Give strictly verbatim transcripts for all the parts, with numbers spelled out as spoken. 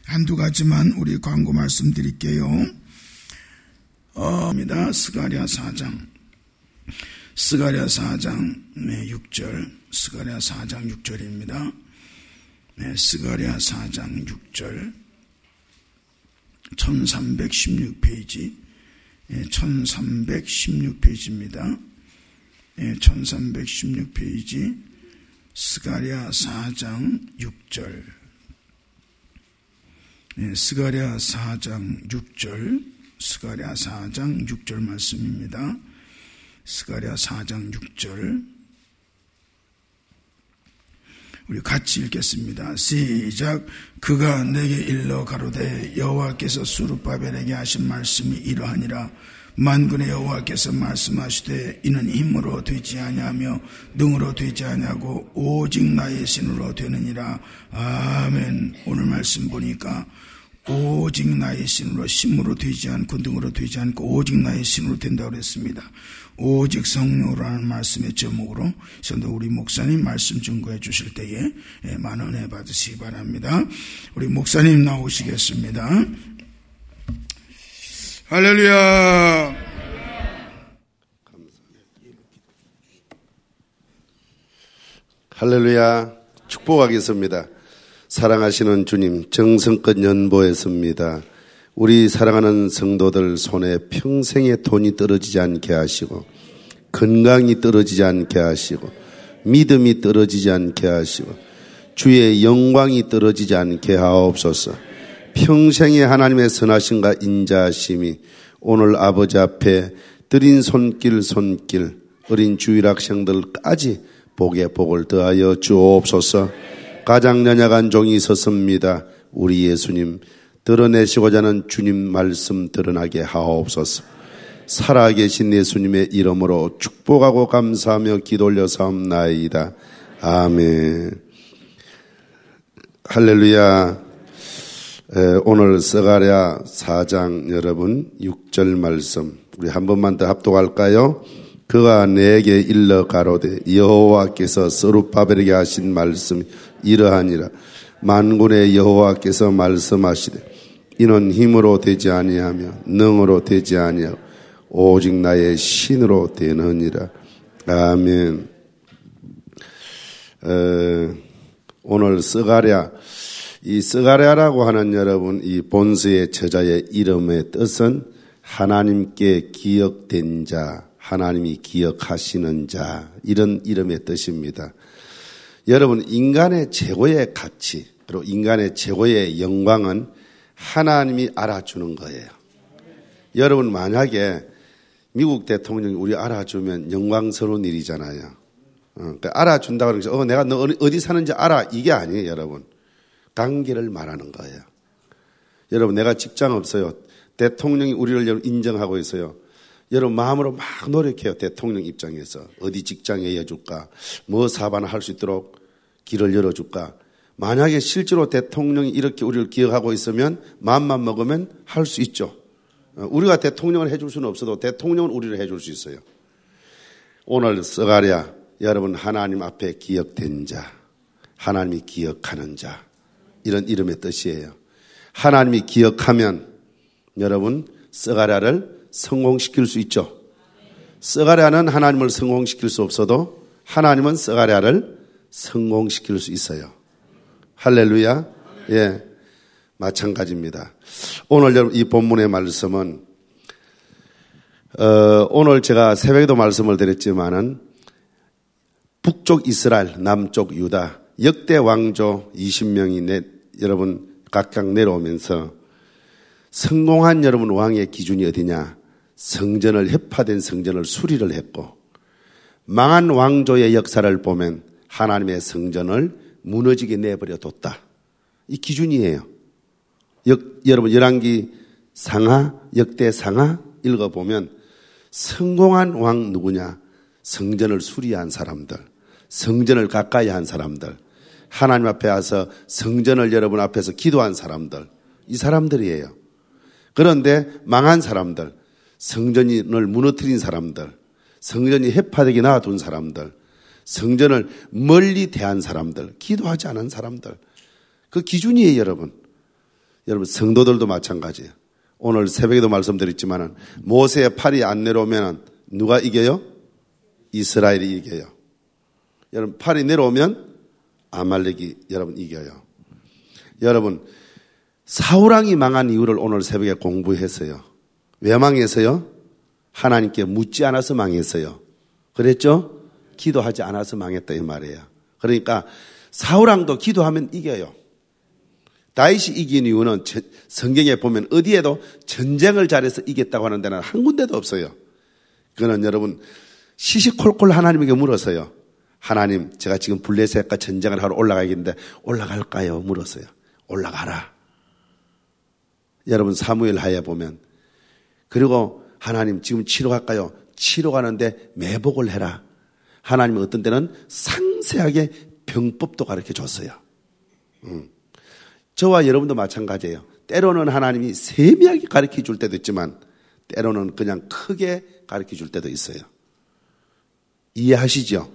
한두 가지만 우리 광고 말씀드릴게요. 어, 입니다. 스가랴 사 장. 스가랴 사 장 육 절. 스가랴 사 장 육 절입니다. 네, 스가랴 사 장 육 절. 천삼백십육 페이지. 네, 천삼백십육 페이지입니다. 네, 천삼백십육 페이지. 스가랴 사 장 육 절. 네, 스가랴 사 장 육 절. 스가랴 사 장 육 절 말씀입니다. 스가랴 사 장 육 절. 우리 같이 읽겠습니다. 시작. 그가 내게 일러 가로되 여호와께서 스룹바벨에게 하신 말씀이 이러하니라. 만군의 여호와께서 말씀하시되 이는 힘으로 되지 아니하며 능으로 되지 아니하고 오직 나의 신으로 되느니라. 아멘. 오늘 말씀 보니까 오직 나의 신으로, 힘으로 되지 않고 능으로 되지 않고 오직 나의 신으로 된다고 그랬습니다. 오직 성령으로라는 말씀의 제목으로 선도 우리 목사님 말씀 증거해 주실 때에 만 은혜 받으시기 바랍니다. 우리 목사님 나오시겠습니다. 할렐루야. 할렐루야. 축복하겠습니다. 사랑하시는 주님, 정성껏 연보했습니다. 우리 사랑하는 성도들 손에 평생의 돈이 떨어지지 않게 하시고 건강이 떨어지지 않게 하시고 믿음이 떨어지지 않게 하시고 주의 영광이 떨어지지 않게 하옵소서. 평생의 하나님의 선하심과 인자하심이 오늘 아버지 앞에 드린 손길 손길 어린 주일학생들까지 복에 복을 더하여 주옵소서. 가장 연약한 종이 섰습니다. 우리 예수님 드러내시고자 하는 주님 말씀 드러나게 하옵소서. 살아계신 예수님의 이름으로 축복하고 감사하며 기도 올려 사옵나이다. 아멘. 할렐루야. 에, 오늘 스가랴 사 장 여러분 육 절 말씀 우리 한 번만 더 합독할까요? 그가 내게 일러 가로되 여호와께서 스룹바벨에게 하신 말씀이 이러하니라. 만군의 여호와께서 말씀하시되 이는 힘으로 되지 아니하며 능으로 되지 아니하고 오직 나의 신으로 되느니라. 아멘. 어, 오늘 스가랴, 이 스가랴라고 하는 여러분 이 본서의 저자의 이름의 뜻은 하나님께 기억된 자, 하나님이 기억하시는 자, 이런 이름의 뜻입니다. 여러분, 인간의 최고의 가치, 그리고 인간의 최고의 영광은 하나님이 알아주는 거예요. 여러분, 만약에 미국 대통령이 우리 알아주면 영광스러운 일이잖아요. 어, 그러니까 알아준다고 그러면서, 어, 내가 너 어디 사는지 알아. 이게 아니에요, 여러분. 관계를 말하는 거예요. 여러분, 내가 직장 없어요. 대통령이 우리를 인정하고 있어요. 여러분, 마음으로 막 노력해요. 대통령 입장에서. 어디 직장에 해줄까? 뭐 사반을 할 수 있도록 길을 열어줄까? 만약에 실제로 대통령이 이렇게 우리를 기억하고 있으면 마음만 먹으면 할 수 있죠. 우리가 대통령을 해줄 수는 없어도 대통령은 우리를 해줄 수 있어요. 오늘 스가랴, 여러분 하나님 앞에 기억된 자, 하나님이 기억하는 자, 이런 이름의 뜻이에요. 하나님이 기억하면 여러분 스가랴를 성공시킬 수 있죠. 스가랴는 하나님을 성공시킬 수 없어도 하나님은 스가랴를 성공시킬 수 있어요. 할렐루야. 예, 마찬가지입니다. 오늘 여러분 이 본문의 말씀은 어, 오늘 제가 새벽에도 말씀을 드렸지만은 북쪽 이스라엘, 남쪽 유다 역대 왕조 이십 명이 내, 여러분 각각 내려오면서 성공한 여러분 왕의 기준이 어디냐? 성전을 해파된 성전을 수리를 했고 망한 왕조의 역사를 보면 하나님의 성전을 무너지게 내버려 뒀다. 이 기준이에요. 역, 여러분 열왕기 상하, 역대 상하 읽어보면 성공한 왕 누구냐? 성전을 수리한 사람들, 성전을 가까이 한 사람들, 하나님 앞에 와서 성전을 여러분 앞에서 기도한 사람들, 이 사람들이에요. 그런데 망한 사람들, 성전을 무너뜨린 사람들, 성전이 해파되게 놔둔 사람들, 성전을 멀리 대한 사람들, 기도하지 않은 사람들, 그 기준이에요, 여러분. 여러분 성도들도 마찬가지예요. 오늘 새벽에도 말씀드렸지만 모세의 팔이 안 내려오면 누가 이겨요? 이스라엘이 이겨요. 여러분 팔이 내려오면 아말렉이 여러분 이겨요. 여러분 사울왕이 망한 이유를 오늘 새벽에 공부했어요. 왜 망했어요? 하나님께 묻지 않아서 망했어요. 그랬죠? 기도하지 않아서 망했다 이 말이에요. 그러니까 사울왕도 기도하면 이겨요. 다윗이 이긴 이유는 성경에 보면 어디에도 전쟁을 잘해서 이겼다고 하는 데는 한 군데도 없어요. 그거는 여러분 시시콜콜 하나님에게 물었어요. 하나님 제가 지금 블레셋과 전쟁을 하러 올라가야겠는데 올라갈까요? 물었어요. 올라가라. 여러분 사무엘 하에 보면 그리고 하나님 지금 치러 갈까요? 치러 가는데 매복을 해라. 하나님은 어떤 때는 상세하게 병법도 가르쳐 줬어요. 음. 저와 여러분도 마찬가지예요. 때로는 하나님이 세미하게 가르쳐 줄 때도 있지만 때로는 그냥 크게 가르쳐 줄 때도 있어요. 이해하시죠?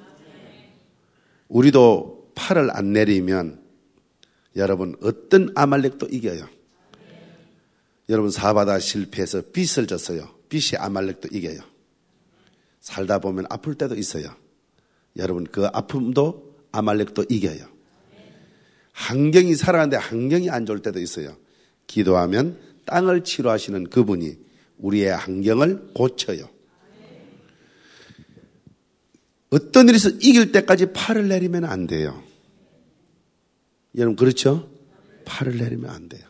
우리도 팔을 안 내리면 여러분 어떤 아말렉도 이겨요. 여러분 사바다 실패해서 빚을 졌어요. 빚이 아말렉도 이겨요. 살다 보면 아플 때도 있어요. 여러분 그 아픔도 아말렉도 이겨요. 환경이 살아가는데 환경이 안 좋을 때도 있어요. 기도하면 땅을 치료하시는 그분이 우리의 환경을 고쳐요. 어떤 일에서 이길 때까지 팔을 내리면 안 돼요. 여러분 그렇죠? 팔을 내리면 안 돼요.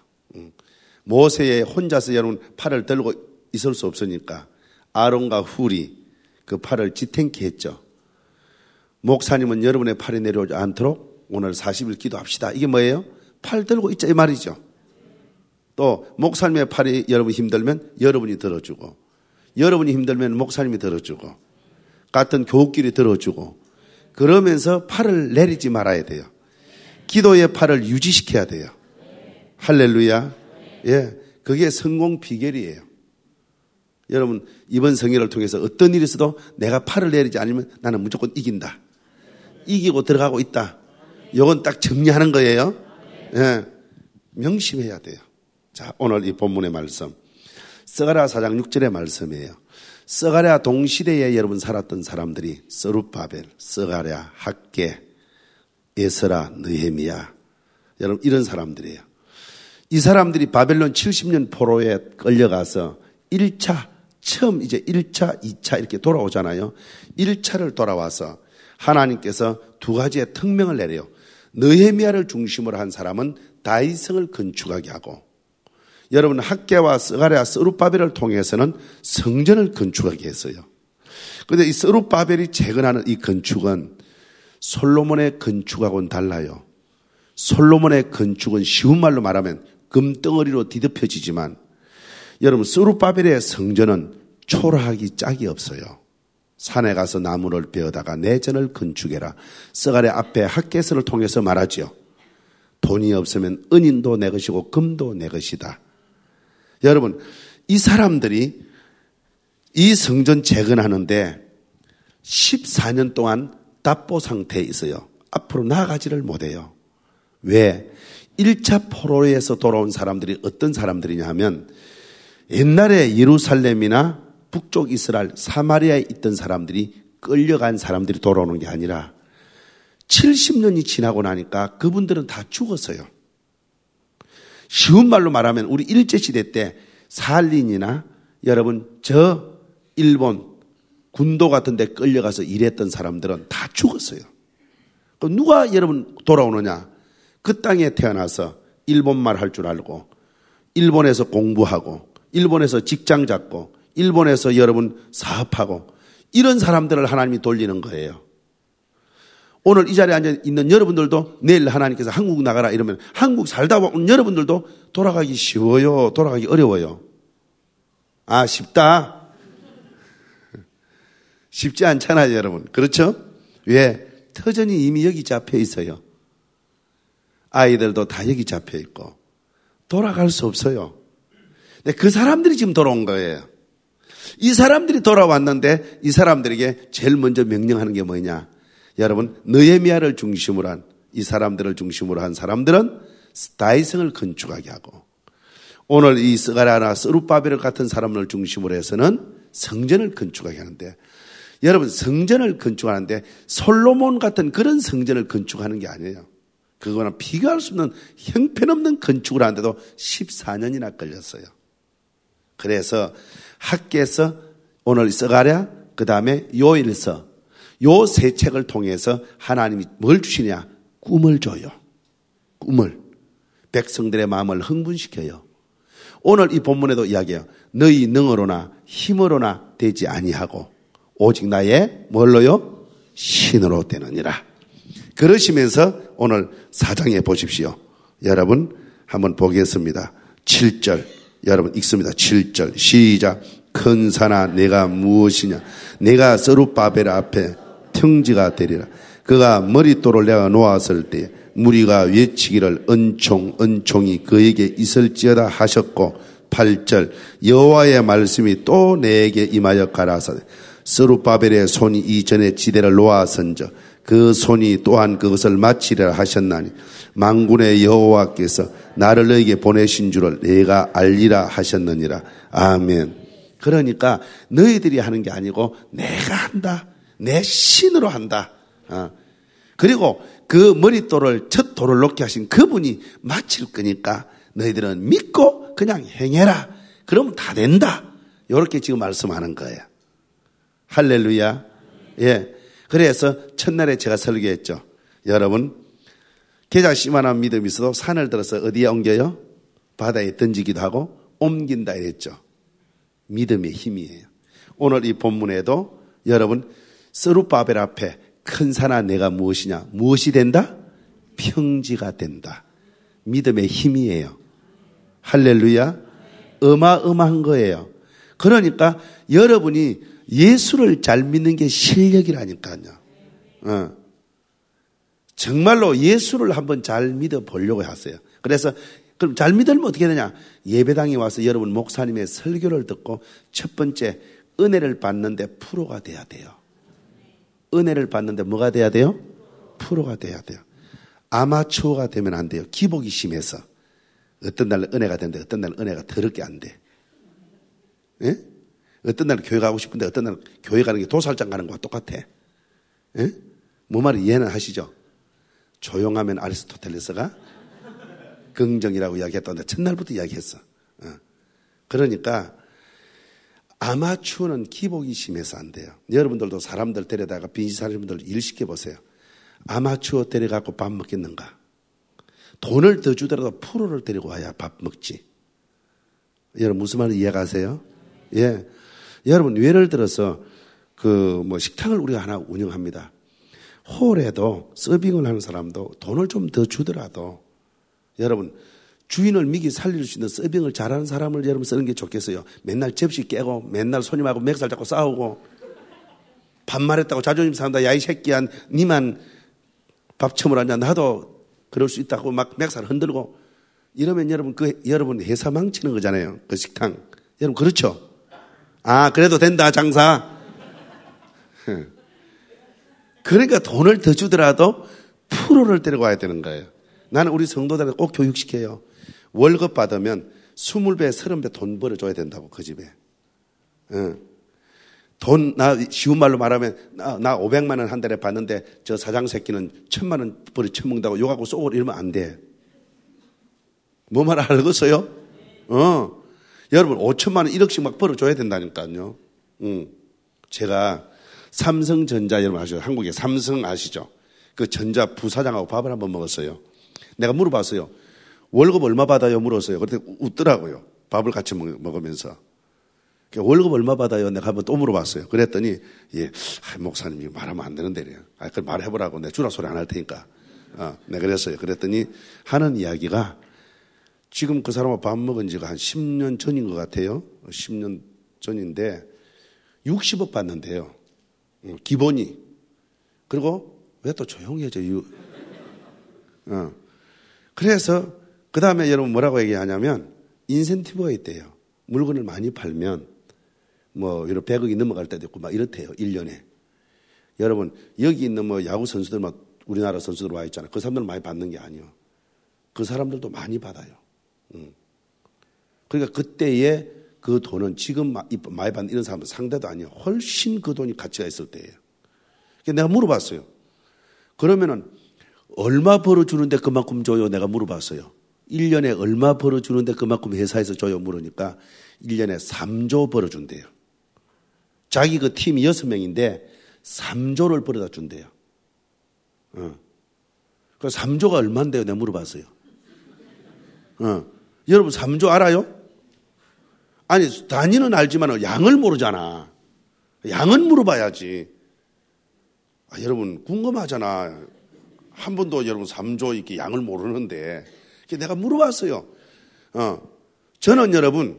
모세의 혼자서 여러분 팔을 들고 있을 수 없으니까 아론과 훌이 그 팔을 지탱케 했죠. 목사님은 여러분의 팔이 내려오지 않도록 오늘 사십 일 기도합시다. 이게 뭐예요? 팔 들고 있자 이 말이죠. 또 목사님의 팔이 여러분 힘들면 여러분이 들어주고 여러분이 힘들면 목사님이 들어주고 같은 교우끼리 들어주고 그러면서 팔을 내리지 말아야 돼요. 기도의 팔을 유지시켜야 돼요. 할렐루야. 예, 그게 성공 비결이에요. 여러분 이번 성회를 통해서 어떤 일이 있어도 내가 팔을 내리지 않으면 나는 무조건 이긴다. 이기고 들어가고 있다. 이건 딱 정리하는 거예요. 예, 명심해야 돼요. 자, 오늘 이 본문의 말씀 스가랴 사 장 육 절의 말씀이에요. 스가랴 동시대에 여러분 살았던 사람들이 스룹바벨, 스가랴, 학개, 에스라, 느헤미야 여러분 이런 사람들이에요. 이 사람들이 바벨론 칠십 년 포로에 끌려가서 일 차 처음 이제 일 차, 이 차 이렇게 돌아오잖아요. 일 차를 돌아와서 하나님께서 두 가지의 특명을 내려요. 느헤미야를 중심으로 한 사람은 다윗성을 건축하게 하고 여러분 학개와 스가랴, 스룹바벨을 통해서는 성전을 건축하게 했어요. 그런데 이 스룹바벨이 재건하는 이 건축은 솔로몬의 건축하고는 달라요. 솔로몬의 건축은 쉬운 말로 말하면 금덩어리로 뒤덮여지지만 여러분 스룹바벨의 성전은 초라하기 짝이 없어요. 산에 가서 나무를 베어다가 내 전을 건축해라. 스가랴 앞에 학개서를 통해서 말하죠. 돈이 없으면 은인도 내 것이고 금도 내 것이다. 여러분 이 사람들이 이 성전 재건하는데 십사 년 동안 답보 상태에 있어요. 앞으로 나아가지를 못해요. 왜? 일 차 포로에서 돌아온 사람들이 어떤 사람들이냐 하면 옛날에 예루살렘이나 북쪽 이스라엘 사마리아에 있던 사람들이 끌려간 사람들이 돌아오는 게 아니라 칠십 년이 지나고 나니까 그분들은 다 죽었어요. 쉬운 말로 말하면 우리 일제시대 때 살린이나 여러분 저 일본 군도 같은 데 끌려가서 일했던 사람들은 다 죽었어요. 그럼 누가 여러분 돌아오느냐? 그 땅에 태어나서 일본말 할 줄 알고 일본에서 공부하고 일본에서 직장 잡고 일본에서 여러분 사업하고 이런 사람들을 하나님이 돌리는 거예요. 오늘 이 자리에 앉아 있는 여러분들도 내일 하나님께서 한국 나가라 이러면 한국 살다 보면 여러분들도 돌아가기 쉬워요? 돌아가기 어려워요? 아, 쉽다? 쉽지 않잖아요, 여러분. 그렇죠? 왜? 터전이 이미 여기 잡혀 있어요. 아이들도 다 여기 잡혀 있고 돌아갈 수 없어요. 근데 그 사람들이 지금 돌아온 거예요. 이 사람들이 돌아왔는데 이 사람들에게 제일 먼저 명령하는 게 뭐냐? 여러분 느헤미야를 중심으로 한 이 사람들을 중심으로 한 사람들은 다윗성을 건축하게 하고 오늘 이 스가랴나 스룹바벨 같은 사람을 중심으로 해서는 성전을 건축하게 하는데, 여러분 성전을 건축하는데 솔로몬 같은 그런 성전을 건축하는 게 아니에요. 그거는 비교할 수 없는 형편없는 건축을 하는데도 십사 년이나 걸렸어요. 그래서 학개서, 오늘 스가랴, 그 다음에 요일서, 요 세 책을 통해서 하나님이 뭘 주시냐? 꿈을 줘요. 꿈을. 백성들의 마음을 흥분시켜요. 오늘 이 본문에도 이야기해요. 너희 능으로나 힘으로나 되지 아니하고 오직 나의 뭘로요? 신으로 되느니라. 그러시면서 오늘 사장에 보십시오. 여러분 한번 보겠습니다. 칠 절 여러분 읽습니다. 칠 절 시작. 큰 산아 내가 무엇이냐? 내가 스룹바벨 앞에 평지가 되리라. 그가 머릿돌을 내가 놓았을 때 무리가 외치기를 은총 은총이 그에게 있을지어다 하셨고, 팔 절 여호와의 말씀이 또 내게 임하여 가라사대 스룹바벨의 손이 이전에 지대를 놓아선저 그 손이 또한 그것을 마치리라 하셨나니 만군의 여호와께서 나를 너에게 보내신 줄을 내가 알리라 하셨느니라. 아멘. 그러니까 너희들이 하는 게 아니고 내가 한다. 내 신으로 한다. 어. 그리고 그 머릿돌을 첫 돌을 놓게 하신 그분이 마칠 거니까 너희들은 믿고 그냥 행해라. 그러면 다 된다. 이렇게 지금 말씀하는 거예요. 할렐루야. 예. 그래서 첫날에 제가 설교했죠. 여러분, 계좌씨만한 믿음이 있어도 산을 들어서 어디에 옮겨요? 바다에 던지기도 하고 옮긴다 이랬죠. 믿음의 힘이에요. 오늘 이 본문에도 여러분, 스룹바벨 앞에 큰 산아 내가 무엇이냐? 무엇이 된다? 평지가 된다. 믿음의 힘이에요. 할렐루야. 어마어마한 거예요. 그러니까 여러분이 예수를 잘 믿는 게 실력이라니까요. 어. 정말로 예수를 한번 잘 믿어보려고 하세요. 그래서 그럼 잘 믿으면 어떻게 되냐? 예배당에 와서 여러분 목사님의 설교를 듣고 첫 번째 은혜를 받는데 프로가 돼야 돼요. 은혜를 받는데 뭐가 돼야 돼요? 프로가 돼야 돼요. 아마추어가 되면 안 돼요. 기복이 심해서. 어떤 날은 은혜가 되는데 어떤 날은 은혜가 더럽게 안 돼. 예? 어떤 날은 교회 가고 싶은데 어떤 날은 교회 가는 게 도살장 가는 거와 똑같아. 예? 뭐 말을 이해는 하시죠? 조용하면 아리스토텔레스가 긍정이라고 이야기했던데 첫날부터 이야기했어. 어. 그러니까 아마추어는 기복이 심해서 안 돼요. 여러분들도 사람들 데려다가 빈시사님들 일 시켜보세요. 아마추어 데려가고 밥 먹겠는가? 돈을 더 주더라도 프로를 데리고 와야 밥 먹지. 여러분 무슨 말을 이해가세요? 예. 여러분 예를 들어서 그 뭐 식당을 우리가 하나 운영합니다. 홀에도 서빙을 하는 사람도 돈을 좀 더 주더라도 여러분 주인을 미기 살릴 수 있는 서빙을 잘하는 사람을 여러분 쓰는 게 좋겠어요. 맨날 접시 깨고 맨날 손님하고 멱살 잡고 싸우고 반말했다고 자존심 상한다. 야 이 새끼야 니만 밥 처먹으냐 나도 그럴 수 있다고 막 멱살 흔들고 이러면 여러분 그 여러분 회사 망치는 거잖아요. 그 식당. 여러분 그렇죠? 아 그래도 된다 장사. 그러니까 돈을 더 주더라도 프로를 데리고 와야 되는 거예요. 나는 우리 성도들한테 꼭 교육시켜요. 월급 받으면 스무 배, 서른 배 돈 벌어줘야 된다고, 그 집에. 응. 돈, 나, 쉬운 말로 말하면, 나, 나 오백만 원 한 달에 받는데, 저 사장 새끼는 천만 원 벌어 처먹는다고 욕하고 쏘고 이러면 안 돼. 뭐 말 알겠어요? 어. 여러분, 오천만 원, 일억씩 막 벌어줘야 된다니까요. 응. 제가 삼성전자 여러분 아시죠? 한국에 삼성 아시죠? 그 전자 부사장하고 밥을 한번 먹었어요. 내가 물어봤어요. 월급 얼마 받아요? 물었어요. 그랬더니 웃더라고요. 밥을 같이 먹으면서. 월급 얼마 받아요? 내가 한번 또 물어봤어요. 그랬더니, 예, 아, 목사님이 말하면 안 되는데, 래요. 아, 그걸 말해보라고. 내가 주라 소리 안 할 테니까. 어, 내가 그랬어요. 그랬더니 하는 이야기가 지금 그 사람하고 밥 먹은 지가 한 십 년 전인 것 같아요. 십 년 전인데, 육십억 받는데요. 기본이. 그리고 왜 또 조용해져요? 어. 그래서 그 다음에 여러분 뭐라고 얘기하냐면 인센티브가 있대요. 물건을 많이 팔면 뭐 이런 백억이 넘어갈 때도 있고 막 이렇대요. 일 년에. 여러분 여기 있는 뭐 야구 선수들 막 우리나라 선수들 와 있잖아요. 그 사람들은 많이 받는 게 아니에요. 그 사람들도 많이 받아요. 음. 그러니까 그때의 그 돈은 지금 많이 받는 이런 사람들 상대도 아니에요. 훨씬 그 돈이 가치가 있을 때예요. 그래서 내가 물어봤어요. 그러면은 얼마 벌어주는데 그만큼 줘요? 내가 물어봤어요. 일 년에 얼마 벌어주는데 그만큼 회사에서 줘요? 물으니까 일 년에 삼 조 벌어준대요. 자기 그 팀이 여섯 명인데 삼 조를 벌어다 준대요. 어. 그 삼 조가 얼마인데요? 내가 물어봤어요. 어. 여러분 삼 조 알아요? 아니 단위는 알지만 양을 모르잖아. 양은 물어봐야지. 아, 여러분 궁금하잖아. 한 번도 여러분 삼 조 이렇게 양을 모르는데 내가 물어봤어요. 어. 저는 여러분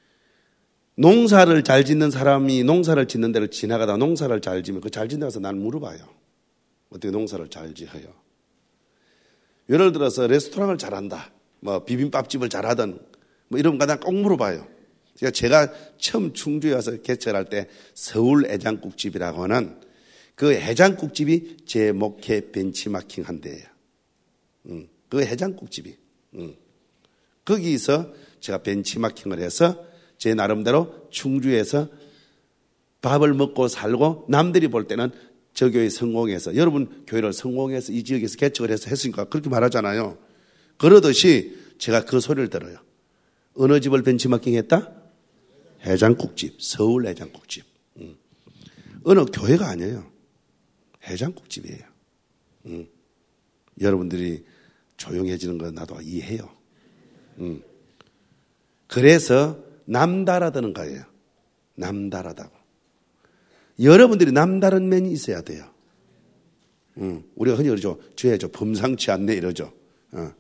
농사를 잘 짓는 사람이 농사를 짓는 데를 지나가다 농사를 잘 지면 그 잘 짓는 데서 난 물어봐요. 어떻게 농사를 잘 지어요? 예를 들어서 레스토랑을 잘한다. 뭐 비빔밥집을 잘하든 뭐 이런 거 난 꼭 물어봐요. 그러니까 제가 처음 충주에 와서 개척할 때 서울 해장국집이라고 하는 그 해장국집이 제 목회 벤치마킹 한 데예요. 음, 그 해장국집이. 음. 거기서 제가 벤치마킹을 해서 제 나름대로 충주에서 밥을 먹고 살고 남들이 볼 때는 저 교회 성공해서 여러분 교회를 성공해서 이 지역에서 개척을 해서 했으니까 그렇게 말하잖아요. 그러듯이 제가 그 소리를 들어요. 어느 집을 벤치마킹 했다? 해장국집, 서울 해장국집. 음. 어느 교회가 아니에요. 해장국집이에요. 음. 여러분들이 조용해지는 건 나도 이해해요. 음. 그래서 남다르다는 거예요. 남다르다고. 여러분들이 남다른 면이 있어야 돼요. 음. 우리가 흔히 그러죠. 죄, 저 범상치 않네 이러죠. 어.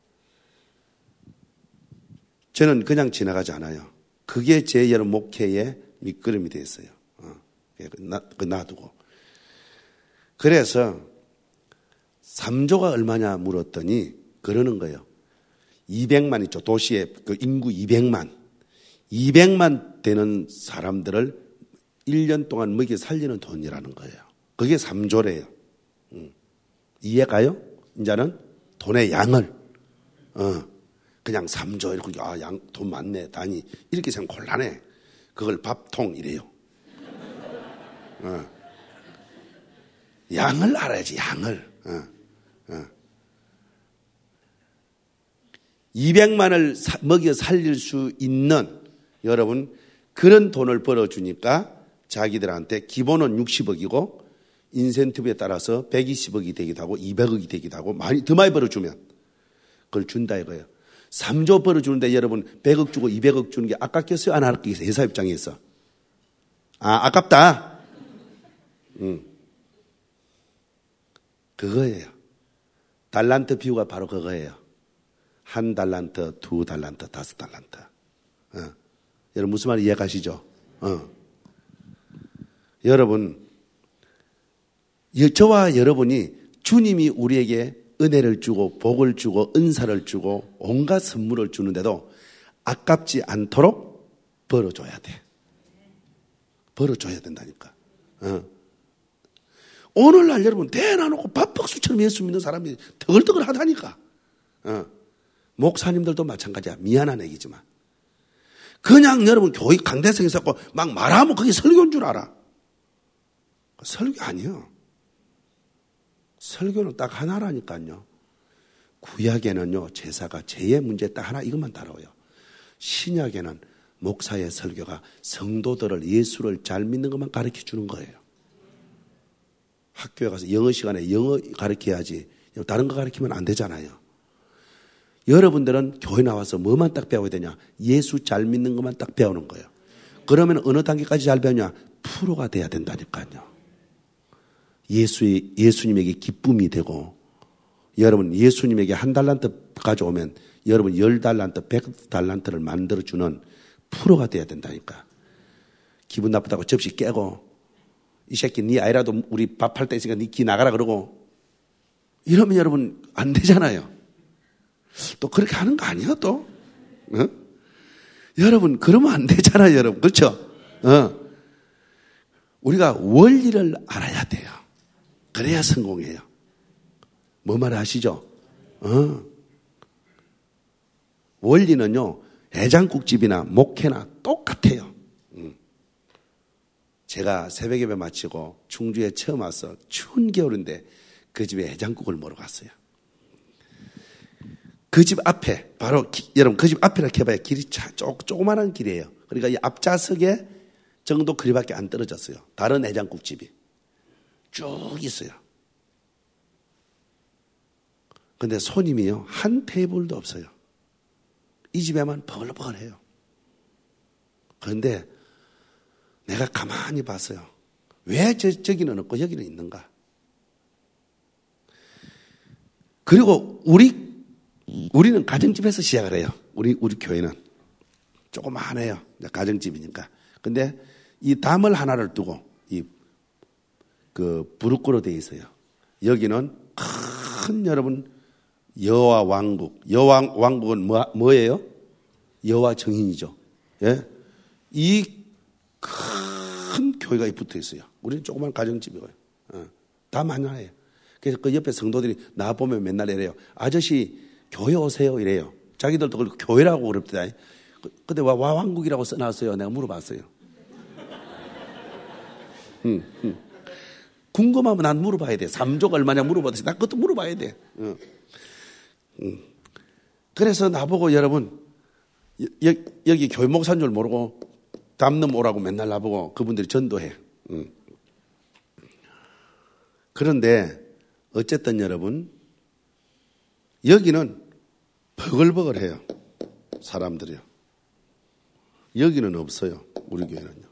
저는 그냥 지나가지 않아요. 그게 제 여러 목회의 밑거름이 됐어요. 어. 놔두고. 그래서 삼 조가 얼마냐 물었더니 그러는 거예요. 이백만 있죠. 도시에 그 인구 이백만. 이백만 되는 사람들을 일 년 동안 먹여 살리는 돈이라는 거예요. 그게 삼 조래요. 음. 이해가요? 이제는 돈의 양을. 어. 그냥 삼 조 이렇게 아, 양, 돈 많네 단위 이렇게 생각 곤란해. 그걸 밥통 이래요. 어. 양을 알아야지 양을. 어. 어. 이백만을 사, 먹여 살릴 수 있는 여러분 그런 돈을 벌어주니까 자기들한테 기본은 육십억이고 인센티브에 따라서 백이십억이 되기도 하고 이백억이 되기도 하고 많이 더 많이 벌어주면 그걸 준다 이거예요. 삼 조 벌어주는데 여러분 백억 주고 이백억 주는 게 아깝겠어요? 안 아깝겠어요? 회사 입장에서. 아, 아깝다. 음. 그거예요. 달란트 비유가 바로 그거예요. 한 달란트, 두 달란트, 다섯 달란트. 어. 여러분 무슨 말 이해가시죠? 어. 여러분, 저와 여러분이 주님이 우리에게 은혜를 주고 복을 주고 은사를 주고 온갖 선물을 주는데도 아깝지 않도록 벌어줘야 돼. 벌어줘야 된다니까. 어. 오늘날 여러분 대나놓고 밥박수처럼 예수 믿는 사람이 더글더글 하다니까. 어. 목사님들도 마찬가지야. 미안한 얘기지만. 그냥 여러분 교회 강대상에 서고 막 말하면 그게 설교인 줄 알아. 설교 아니요. 설교는 딱 하나라니까요. 구약에는요, 제사가 죄의 문제 딱 하나 이것만 다뤄요. 신약에는 목사의 설교가 성도들을 예수를 잘 믿는 것만 가르쳐 주는 거예요. 학교에 가서 영어 시간에 영어 가르쳐야지 다른 거 가르치면 안 되잖아요. 여러분들은 교회 나와서 뭐만 딱 배워야 되냐? 예수 잘 믿는 것만 딱 배우는 거예요. 그러면 어느 단계까지 잘 배우냐? 프로가 돼야 된다니까요. 예수의, 예수님에게 기쁨이 되고, 여러분 예수님에게 한 달란트 가져오면 여러분 열 달란트, 백 달란트를 만들어주는 프로가 돼야 된다니까. 기분 나쁘다고 접시 깨고, 이 새끼 네 아이라도 우리 밥할 때 있으니까 네 기 나가라 그러고, 이러면 여러분 안 되잖아요. 또 그렇게 하는 거 아니야 또? 어? 여러분 그러면 안 되잖아요 여러분. 그렇죠? 어. 우리가 원리를 알아야 돼요. 그래야 성공해요. 뭐 말 아시죠? 어. 원리는요 해장국집이나 목회나 똑같아요. 제가 새벽 예배 마치고 충주에 처음 와서 추운 겨울인데 그 집에 해장국을 먹으러 갔어요. 그 집 앞에 바로 기, 여러분 그 집 앞이라 해봐야 길이 차, 조, 조그마한 길이에요. 그러니까 이 앞좌석에 정도 거리밖에 안 떨어졌어요. 다른 해장국집이 쭉 있어요. 근데 손님이요 한 테이블도 없어요. 이 집에만 버글버글해요. 그런데 내가 가만히 봤어요. 왜 저, 저기는 없고 여기는 있는가? 그리고 우리 우리는 가정집에서 시작을 해요. 우리 우리 교회는 조그만해요. 가정집이니까. 근데 이 담을 하나를 두고 이 그 부르꾸로 되어 있어요. 여기는 큰 여러분 여호와 왕국. 여호와 왕국은 뭐, 뭐예요? 여호와 정인이죠. 예? 이 큰 교회가 붙어 있어요. 우리는 조그만 가정집이고요. 어, 담 하나예요. 그래서 그 옆에 성도들이 나보면 맨날 이래요. 아저씨 교회 오세요 이래요. 자기들도 그걸 교회라고 그럽니다. 근데 와 왕국이라고 써놨어요. 내가 물어봤어요. 응, 응. 궁금하면 난 물어봐야 돼. 삼조가 얼마냐 물어봤듯이 나 그것도 물어봐야 돼. 응. 응. 그래서 나보고 여러분 여, 여기 교회 목사인 줄 모르고 담 넘어오라고 맨날 나보고 그분들이 전도해. 응. 그런데 어쨌든 여러분 여기는 버글버글해요. 사람들이요. 여기는 없어요. 우리 교회는요.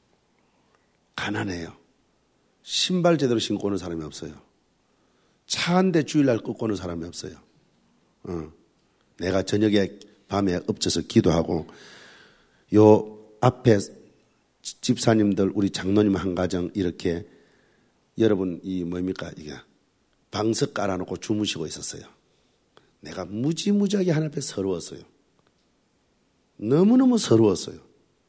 가난해요. 신발 제대로 신고 오는 사람이 없어요. 차 한 대 주일날 끊고 오는 사람이 없어요. 어. 내가 저녁에 밤에 엎쳐서 기도하고 요 앞에 집사님들 우리 장로님 한 가정 이렇게 여러분 이 뭡니까 이게 방석 깔아놓고 주무시고 있었어요. 내가 무지무지하게 하나님 앞에 서러웠어요. 너무너무 서러웠어요.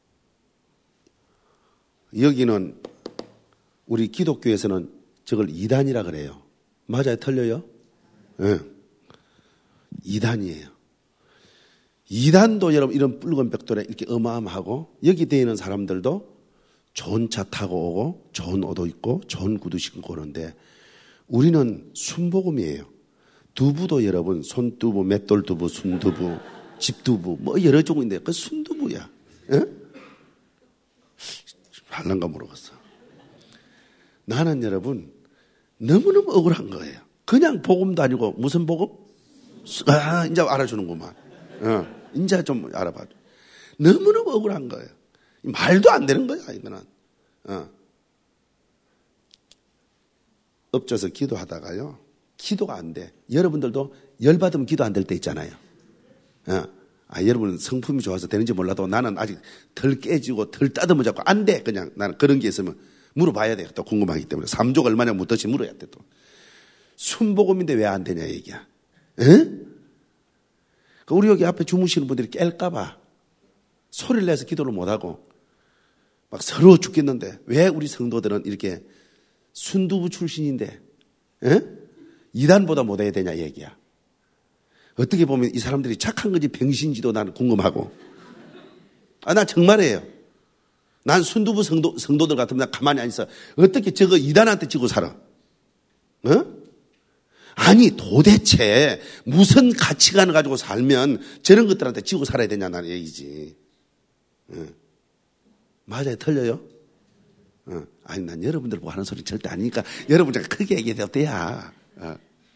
여기는 우리 기독교에서는 저걸 이단이라 그래요. 맞아요? 틀려요? 네. 이단이에요. 이단도 여러분 이런 붉은 벽돌에 이렇게 어마어마하고 여기 되어 있는 사람들도 좋은 차 타고 오고 좋은 옷도 입고 좋은 구두 신고 오는데 우리는 순복음이에요. 두부도 여러분 손두부, 맷돌두부, 순두부, 집두부 뭐 여러 종인데 그 순두부야. 예? 할란가 물어봤어. 나는 여러분 너무너무 억울한 거예요. 그냥 복음도 아니고 무슨 복음? 아 이제 알아주는구만. 어, 이제 좀 알아봐. 너무너무 억울한 거예요. 말도 안 되는 거야 이거는. 어. 엎져서 기도하다가요. 기도가 안 돼. 여러분들도 열받으면 기도 안 될 때 있잖아요. 어. 아, 여러분은 성품이 좋아서 되는지 몰라도 나는 아직 덜 깨지고 덜 따듬어 잡고 안 돼. 그냥 나는 그런 게 있으면 물어봐야 돼. 또 궁금하기 때문에. 삼조가 얼마나 묻듯이 물어야 돼 또. 순복음인데 왜 안 되냐 얘기야. 에? 우리 여기 앞에 주무시는 분들이 깰까봐 소리를 내서 기도를 못하고 막 서러워 죽겠는데 왜 우리 성도들은 이렇게 순두부 출신인데 에? 이단보다 못해야 되냐 얘기야. 어떻게 보면 이 사람들이 착한 건지 병신지도 나는 궁금하고. 아, 나 정말이에요. 난 순두부 성도, 성도들 같으면 나 가만히 안 있어. 어떻게 저거 이단한테 지고 살아? 어? 아니 도대체 무슨 가치관을 가지고 살면 저런 것들한테 지고 살아야 되냐는 얘기지. 어. 맞아요? 틀려요? 어. 아니 난 여러분들 보고 하는 소리 절대 아니니까 여러분들 크게 얘기해도 돼야. 어.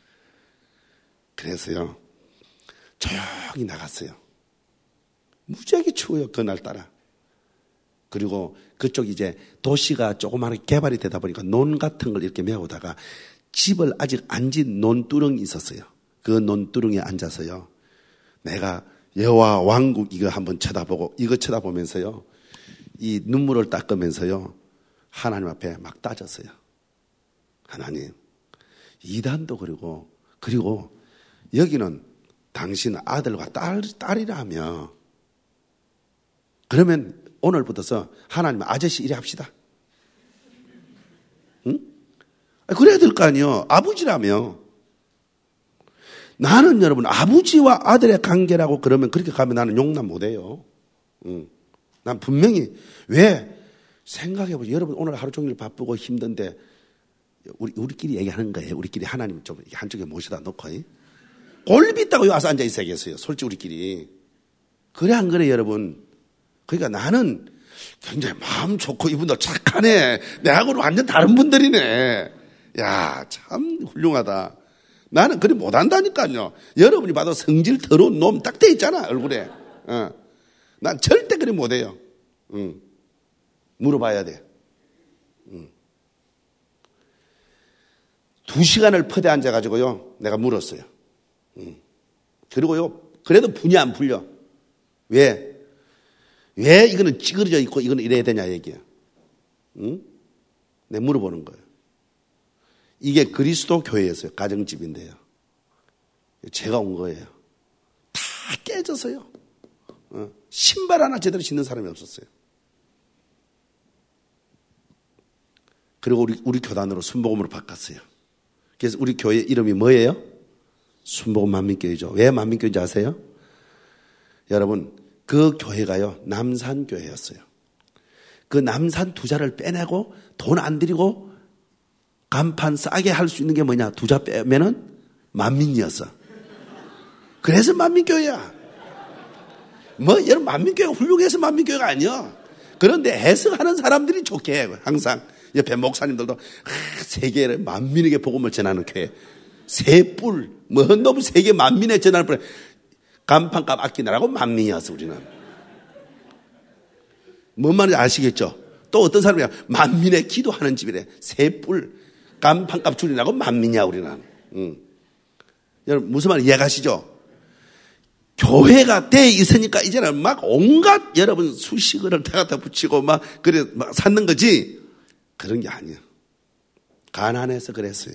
그래서요 조용히 나갔어요. 무지하게 추워요 그날따라. 그리고 그쪽 이제 도시가 조그맣게 개발이 되다 보니까 논 같은 걸 이렇게 메우다가 집을 아직 안 진 논두렁이 있었어요. 그 논두렁에 앉아서요. 내가 여호와 왕국 이거 한번 쳐다보고 이거 쳐다보면서요. 이 눈물을 닦으면서요. 하나님 앞에 막 따졌어요. 하나님 이단도 그리고 그리고 여기는 당신 아들과 딸, 딸이라며 그러면 오늘부터서 하나님 아저씨 이래 합시다. 응? 그래야 될 거 아니에요. 아버지라며. 나는 여러분 아버지와 아들의 관계라고 그러면 그렇게 가면 나는 용납 못해요. 응. 난 분명히 왜 생각해보세요. 여러분 오늘 하루 종일 바쁘고 힘든데 우리, 우리끼리 얘기하는 거예요. 우리끼리 하나님 좀 한쪽에 모셔다 놓고 꼴비 있다고 와서 앉아 있어야겠어요. 솔직히 우리끼리. 그래 안 그래 여러분. 그러니까 나는 굉장히 마음 좋고 이분들 착하네. 내하고는 완전 다른 분들이네. 야, 참 훌륭하다. 나는 그리 못한다니까요. 여러분이 봐도 성질 더러운 놈 딱 돼 있잖아 얼굴에. 어. 난 절대 그리 못해요. 응. 물어봐야 돼. 응. 두 시간을 퍼대 앉아가지고요 내가 물었어요. 응. 그리고요 그래도 분이 안 풀려. 왜? 왜 이거는 찌그러져 있고 이거는 이래야 되냐 얘기야. 응? 내가 물어보는 거예요. 이게 그리스도 교회였어요. 가정집인데요. 제가 온 거예요. 다 깨져서요. 어. 신발 하나 제대로 신는 사람이 없었어요. 그리고 우리, 우리 교단으로 순복음으로 바꿨어요. 그래서 우리 교회 이름이 뭐예요? 순복음 만민교회죠. 왜 만민교회인지 아세요? 여러분, 그 교회가요, 남산교회였어요. 그 남산 투자를 빼내고 돈 안 들이고 간판 싸게 할 수 있는 게 뭐냐? 투자 빼면은 만민이었어. 그래서 만민교회야. 뭐, 여러분, 만민교회가 훌륭해서 만민교회가 아니야. 그런데 해석하는 사람들이 좋게 해요. 항상. 옆에 목사님들도, 아, 세계를 만민에게 복음을 전하는 교회. 세 뿔, 먼 놈 세계 만민에 전하는 뿔. 간판값 아끼느라고 만민이었어, 우리는. 뭔 말인지 아시겠죠? 또 어떤 사람이야? 만민의 기도하는 집이래. 세 뿔, 간판값 줄이라고 만민이야, 우리는. 응. 여러분, 무슨 말 이해가시죠? 교회가 돼 있으니까 이제는 막 온갖 여러분 수식어를 다 갖다 붙이고 막 그래 막 찾는 거지. 그런 게 아니야. 가난해서 그랬어요.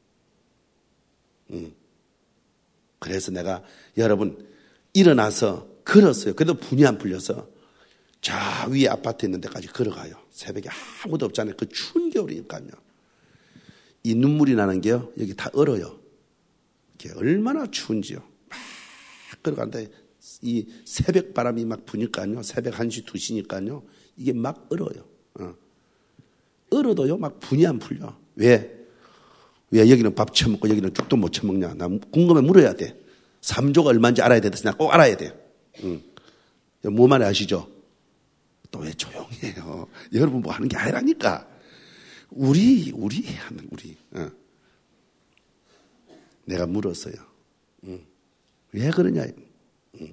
응. 그래서 내가 여러분 일어나서 걸었어요. 그래도 분이 안 풀려서 저 위에 아파트 있는 데까지 걸어가요. 새벽에 아무도 없잖아요. 그 추운 겨울이니까요. 이 눈물이 나는 게요. 여기 다 얼어요. 이게 얼마나 추운지요. 막 걸어간다. 이 새벽 바람이 막 부니까요. 새벽 한 시, 두 시니까요. 이게 막 얼어요. 어. 얼어도요. 막 분이 안 풀려. 왜? 왜 여기는 밥 처먹고 여기는 죽도 못 처먹냐. 나 궁금해 물어야 돼. 삼조가 얼마인지 알아야 돼. 나 꼭 알아야 돼. 응. 뭐 말이 아시죠? 또 왜 조용해요? 여러분 뭐 하는 게 아니라니까. 우리, 우리 하는, 우리. 어. 내가 물었어요. 응. 왜 그러냐. 응.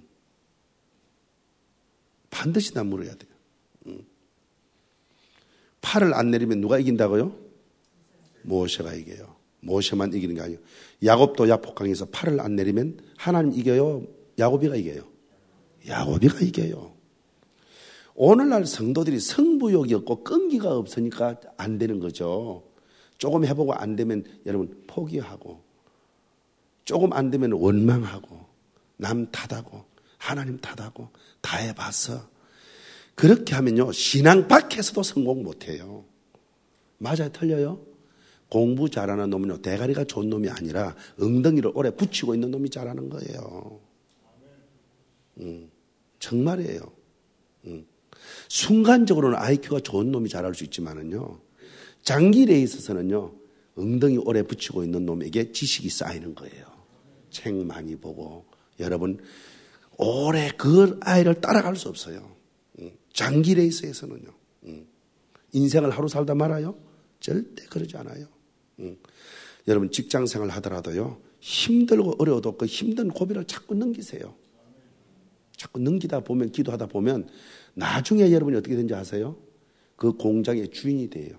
반드시 나 물어야 돼요. 응. 팔을 안 내리면 누가 이긴다고요? 모세가 이겨요. 모세만 이기는 게 아니에요. 야곱도 야폭강에서 팔을 안 내리면 하나님 이겨요? 야곱이가 이겨요? 야곱이가 이겨요. 오늘날 성도들이 승부욕이 없고 끈기가 없으니까 안 되는 거죠. 조금 해보고 안 되면 여러분 포기하고 조금 안 되면 원망하고 남 탓하고 하나님 탓하고 다 해봤어. 그렇게 하면요 신앙 밖에서도 성공 못해요. 맞아요? 틀려요? 공부 잘하는 놈은요 대가리가 좋은 놈이 아니라 엉덩이를 오래 붙이고 있는 놈이 잘하는 거예요. 음, 정말이에요. 음. 순간적으로는 아이큐가 좋은 놈이 잘할 수 있지만은요 장기에 있어서는요 엉덩이 오래 붙이고 있는 놈에게 지식이 쌓이는 거예요. 책 많이 보고 여러분 오래 그 아이를 따라갈 수 없어요. 음. 장기 레이스에서는요 음. 인생을 하루 살다 말아요? 절대 그러지 않아요. 음. 여러분 직장생활 하더라도요 힘들고 어려워도 그 힘든 고비를 자꾸 넘기세요. 자꾸 넘기다 보면 기도하다 보면 나중에 여러분이 어떻게 되는지 아세요? 그 공장의 주인이 돼요.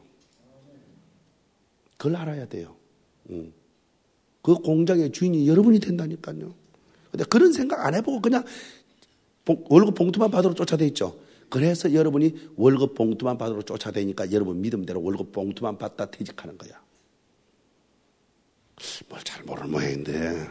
그걸 알아야 돼요. 음. 그 공장의 주인이 여러분이 된다니까요. 근데 그런 생각 안 해보고 그냥 월급 봉투만 받으러 쫓아대 있죠. 그래서 여러분이 월급 봉투만 받으러 쫓아대니까 여러분 믿음대로 월급 봉투만 받다 퇴직하는 거야. 뭘 잘 모르는 모양인데.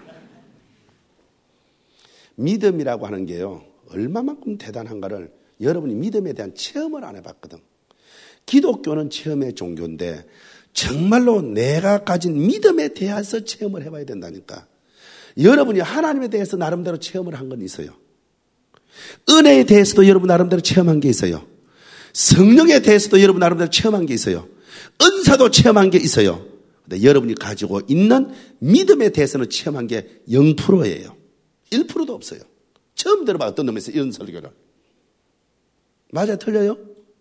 믿음이라고 하는 게요. 얼마만큼 대단한가를 여러분이 믿음에 대한 체험을 안 해봤거든. 기독교는 체험의 종교인데 정말로 내가 가진 믿음에 대해서 체험을 해봐야 된다니까. 여러분이 하나님에 대해서 나름대로 체험을 한 건 있어요. 은혜에 대해서도 여러분 나름대로 체험한 게 있어요. 성령에 대해서도 여러분 나름대로 체험한 게 있어요. 은사도 체험한 게 있어요. 근데 여러분이 가지고 있는 믿음에 대해서는 체험한 게 영 퍼센트예요. 일 퍼센트도 없어요. 처음 들어봐. 어떤 놈에서 이런 설교를. 맞아요? 틀려요?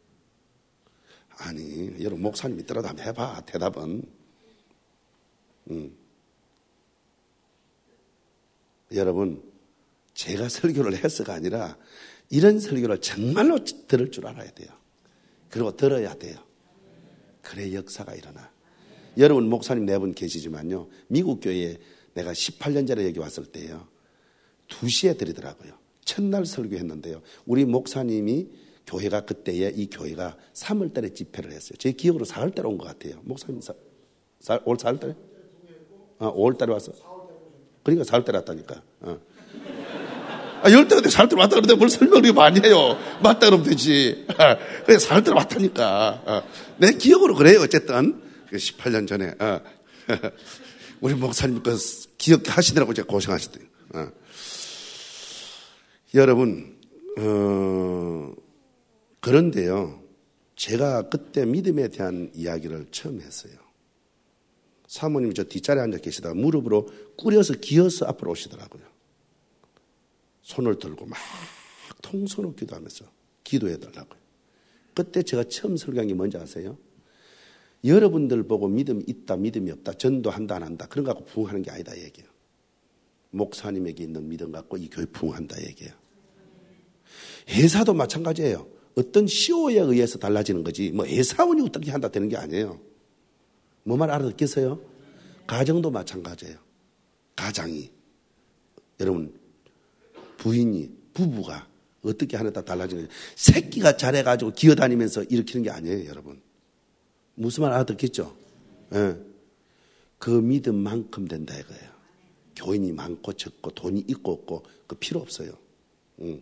아니, 여러분 목사님 있더라도 한번 해봐. 대답은. 음. 여러분, 제가 설교를 해서가 아니라 이런 설교를 정말로 들을 줄 알아야 돼요. 그리고 들어야 돼요. 그래 역사가 일어나. 여러분 목사님 네 분 계시지만요. 미국 교회에 내가 십팔 년 전에 여기 왔을 때요. 두 시에 드리더라고요. 첫날 설교했는데요. 우리 목사님이 교회가 그때에 이 교회가 삼월 달에 집회를 했어요. 제 기억으로 사월 달에 온 것 같아요. 목사님 사, 사, 올 사월 달에? 아, 오월 달에 왔어. 그러니까 사월 달에 왔다니까. 어. 아, 열 달에 사월 달에 왔다 그러는데 뭘 설명을 많이 해요. 맞다 그러면 되지. 아, 그래 사월 달에 왔다니까. 어. 내 기억으로 그래요. 어쨌든 십팔 년 전에 어. 우리 목사님 그 기억하시느라고 제가 고생하셨대요. 어. 여러분 어, 그런데요. 제가 그때 믿음에 대한 이야기를 처음 했어요. 사모님이 저 뒷자리에 앉아 계시다가 무릎으로 꾸려서 기어서 앞으로 오시더라고요. 손을 들고 막 통성으로 기도하면서 기도해달라고요. 그때 제가 처음 설교한 게 뭔지 아세요? 여러분들 보고 믿음이 있다 믿음이 없다 전도한다 안 한다 그런 거 갖고 부흥하는 게 아니다 얘기예요. 목사님에게 있는 믿음 갖고 이 교회 부흥한다 얘기예요. 회사도 마찬가지예요. 어떤 씨오에 의해서 달라지는 거지 뭐 회사원이 어떻게 한다 되는 게 아니에요. 뭐 말 알아듣겠어요? 가정도 마찬가지예요. 가장이 여러분 부인이 부부가 어떻게 하느냐 달라지는 거예요. 새끼가 잘해가지고 기어다니면서 일으키는 게 아니에요. 여러분 무슨 말 알아듣겠죠? 예. 그 믿음만큼 된다 이거예요. 교인이 많고 적고 돈이 있고 없고 그 필요 없어요. 응.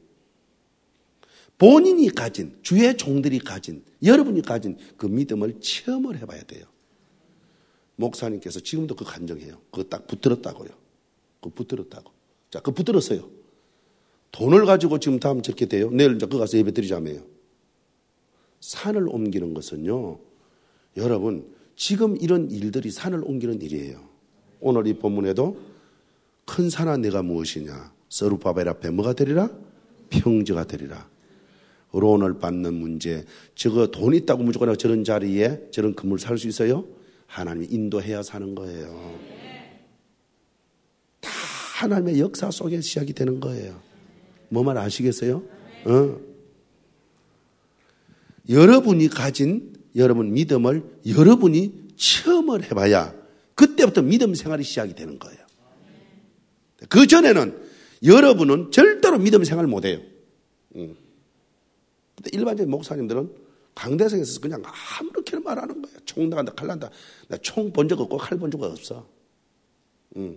본인이 가진 주의 종들이 가진 여러분이 가진 그 믿음을 체험을 해봐야 돼요. 목사님께서 지금도 그 간증해요. 그거 딱 붙들었다고요. 그거 붙들었다고. 자, 그거 붙들었어요. 돈을 가지고 지금 다음 저렇게 돼요. 내일 이제 그 가서 예배 드리자며요. 산을 옮기는 것은요. 여러분 지금 이런 일들이 산을 옮기는 일이에요. 오늘 이 본문에도 큰 산아 내가 무엇이냐. 서룹바벨 앞에 뭐가 되리라? 평지가 되리라. 로온을 받는 문제. 저거 돈 있다고 무조건 저런 자리에 저런 건물 살 수 있어요? 하나님이 인도해야 사는 거예요. 다 하나님의 역사 속에 시작이 되는 거예요. 뭐 말 아시겠어요? 어. 여러분이 가진 여러분 믿음을 여러분이 체험을 해봐야 그때부터 믿음 생활이 시작이 되는 거예요. 그 전에는 여러분은 절대로 믿음 생활 못해요. 응. 근데 일반적인 목사님들은 강대상에서 그냥 아무렇게나 말하는 거예요. 총 나간다, 칼 난다. 나 총 본 적 없고 칼 본 적 없어. 응.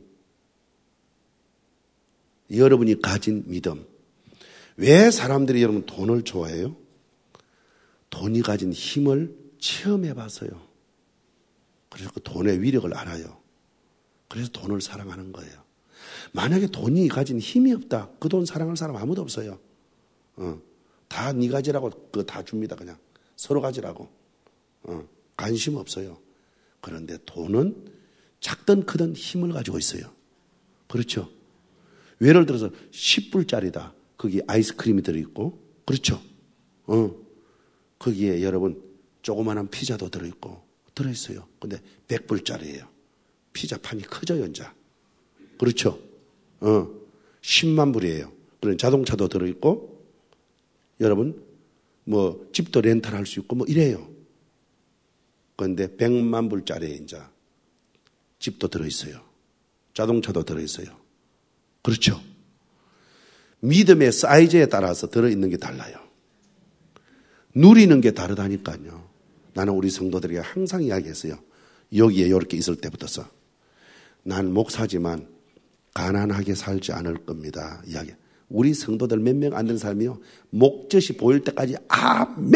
여러분이 가진 믿음. 왜 사람들이 여러분 돈을 좋아해요? 돈이 가진 힘을 체험해 봤어요. 그래서 그 돈의 위력을 알아요. 그래서 돈을 사랑하는 거예요. 만약에 돈이 가진 힘이 없다. 그 돈 사랑할 사람 아무도 없어요. 어. 다 네 가지라고 그거 다 줍니다. 그냥 서로 가지라고. 어. 관심 없어요. 그런데 돈은 작든 크든 힘을 가지고 있어요. 그렇죠? 예를 들어서 십 불짜리다. 거기 아이스크림이 들어있고 그렇죠? 어. 거기에 여러분 조그마한 피자도 들어있고 들어있어요. 근데 백 불짜리예요. 피자 판이 커져요. 이제. 그렇죠? 어. 십만 불이에요. 그런 자동차도 들어있고 여러분 뭐 집도 렌탈할 수 있고 뭐 이래요. 그런데 백만 불짜리에 이제 집도 들어있어요. 자동차도 들어있어요. 그렇죠? 믿음의 사이즈에 따라서 들어있는 게 달라요. 누리는 게 다르다니까요. 나는 우리 성도들에게 항상 이야기했어요. 여기에 이렇게 있을 때부터서 난 목사지만 가난하게 살지 않을 겁니다. 이야기. 우리 성도들 몇 명 안 된 사람이요. 목젖이 보일 때까지 아멘.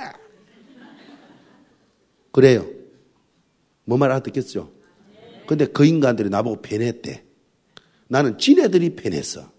그래요. 뭐 말 알아듣겠죠? 근데 그 인간들이 나보고 변했대. 나는 지네들이 pen했어.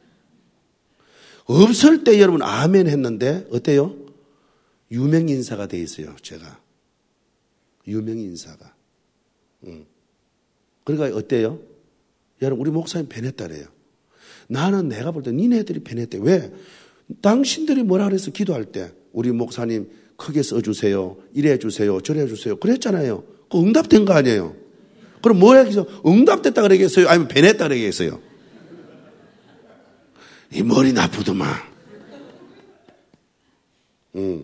없을 때 여러분 아멘 했는데 어때요? 유명 인사가 돼 있어요. 제가 유명 인사가. 응. 그러니까 어때요? 여러분 우리 목사님 pen했다 그래요. 나는 내가 볼 때 니네들이 pen했대. 왜? 당신들이 뭐라 그랬어? 기도할 때 우리 목사님 크게 써주세요. 이래 주세요. 저래 주세요. 그랬잖아요. 그 응답된 거 아니에요. 그럼 뭐라 해서 응답됐다 그러겠어요? 아니면 pen했다 그러겠어요? 이 머리 나쁘더만. 응.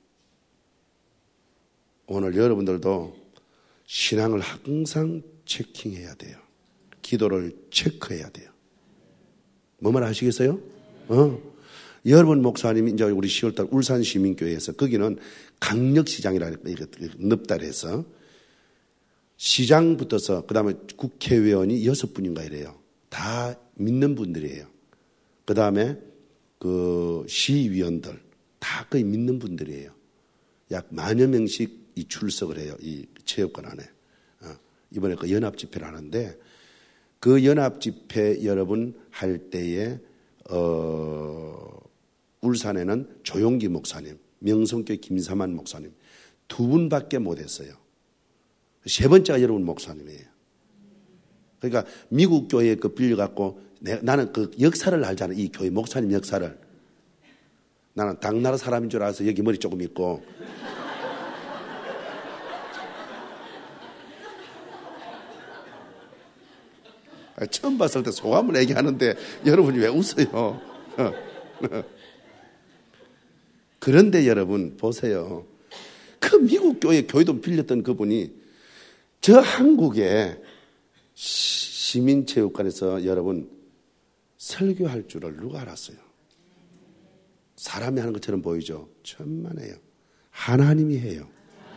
오늘 여러분들도 신앙을 항상 체킹해야 돼요. 기도를 체크해야 돼요. 뭐 말 아시겠어요? 어. 여러분 목사님이 이제 우리 시월달 울산 시민교회에서 거기는 강력시장이라 늪달에서 시장 붙어서 그 다음에 국회의원이 여섯 분인가 이래요. 다 믿는 분들이에요. 그 다음에 그 시의원들 다 거의 믿는 분들이에요. 약 만여 명씩 이 출석을 해요. 이 체육관 안에. 어, 이번에 그 연합집회를 하는데 그 연합집회 여러분 할 때에 어, 울산에는 조용기 목사님, 명성교회 김사만 목사님 두 분밖에 못했어요. 세 번째가 여러분 목사님이에요. 그러니까 미국 교회에 그 빌려갖고 나는 그 역사를 알잖아. 이 교회 목사님 역사를. 나는 당나라 사람인 줄 알아서 여기 머리 조금 있고 처음 봤을 때 소감을 얘기하는데 여러분이 왜 웃어요? 그런데 여러분 보세요. 그 미국 교회 교회도 빌렸던 그분이 저 한국의 시민체육관에서 여러분 설교할 줄을 누가 알았어요? 사람이 하는 것처럼 보이죠? 천만에요. 하나님이 해요.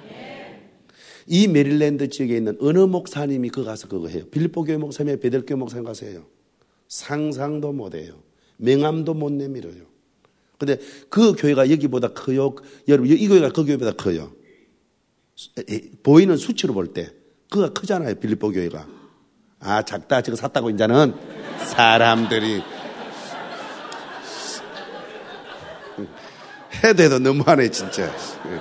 이 메릴랜드 지역에 있는 어느 목사님이 그 가서 그거 해요. 빌립보 교회 목사님이 베델교회 목사님 가서 해요. 상상도 못해요. 명함도 못 내밀어요. 근데 그 교회가 여기보다 커요. 여러분 이 교회가 그 교회보다 커요. 보이는 수치로 볼 때 그가 크잖아요. 빌립보 교회가. 아 작다 저거 샀다고 이제는 사람들이 해도 해도 너무하네 진짜.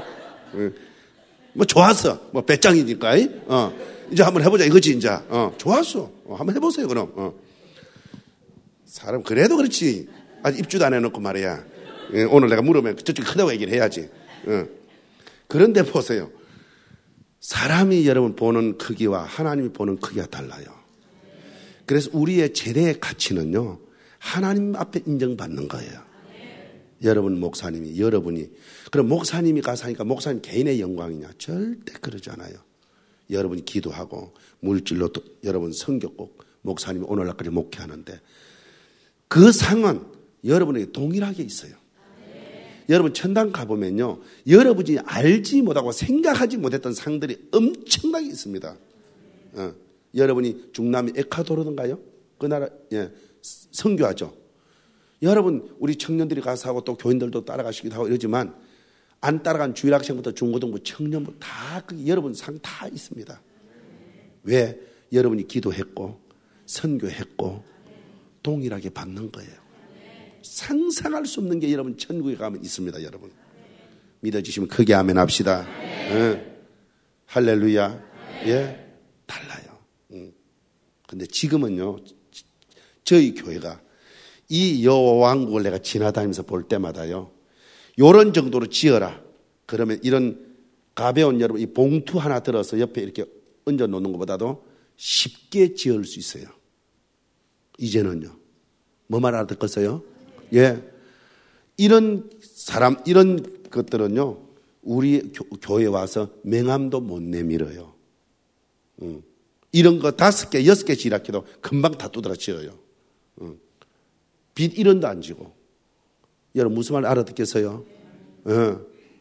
뭐 좋았어. 뭐 배짱이니까. 어. 이제 한번 해보자 이거지 이제. 어. 좋았어. 어. 한번 해보세요 그럼. 어. 사람 그래도 그렇지. 아직 입주도 안 해놓고 말이야. 예, 오늘 내가 물으면 저쪽이 크다고 얘기를 해야지. 어. 그런데 보세요. 사람이 여러분 보는 크기와 하나님이 보는 크기가 달라요. 그래서 우리의 제대의 가치는요. 하나님 앞에 인정받는 거예요. 여러분 목사님이 여러분이 그럼 목사님이 가서 하니까 목사님 개인의 영광이냐? 절대 그러지 않아요. 여러분이 기도하고 물질로 또 여러분 성교 꼭 목사님이 오늘날까지 목회하는데 그 상은 여러분에게 동일하게 있어요. 네. 여러분 천당 가보면요. 여러분이 알지 못하고 생각하지 못했던 상들이 엄청나게 있습니다. 어. 여러분이 중남미 에콰도르든가요? 그 나라 예, 선교하죠. 여러분 우리 청년들이 가서 하고 또 교인들도 따라가시기도 하고 이러지만 안 따라간 주일학생부터 중고등부 청년부터 다 그 여러분 상 다 있습니다. 왜? 여러분이 기도했고 선교했고 동일하게 받는 거예요. 상상할 수 없는 게 여러분 천국에 가면 있습니다. 여러분 믿어주시면 크게 아멘 합시다. 예. 할렐루야. 예, 달라요. 응. 근데 지금은요 저희 교회가 이 여호와 왕국을 내가 지나다니면서 볼 때마다요. 요런 정도로 지어라. 그러면 이런 가벼운 여러분 이 봉투 하나 들어서 옆에 이렇게 얹어 놓는 것보다도 쉽게 지을 수 있어요. 이제는요. 뭐 말 알아듣겠어요? 예. 이런 사람 이런 것들은요. 우리 교, 교회에 와서 명함도 못 내밀어요. 응. 이런 거 다섯 개 여섯 개씩 이렇게도 금방 다 두드러 지어요. 응. 빚 일 원도 안 지고. 여러분 무슨 말 알아듣겠어요? 어.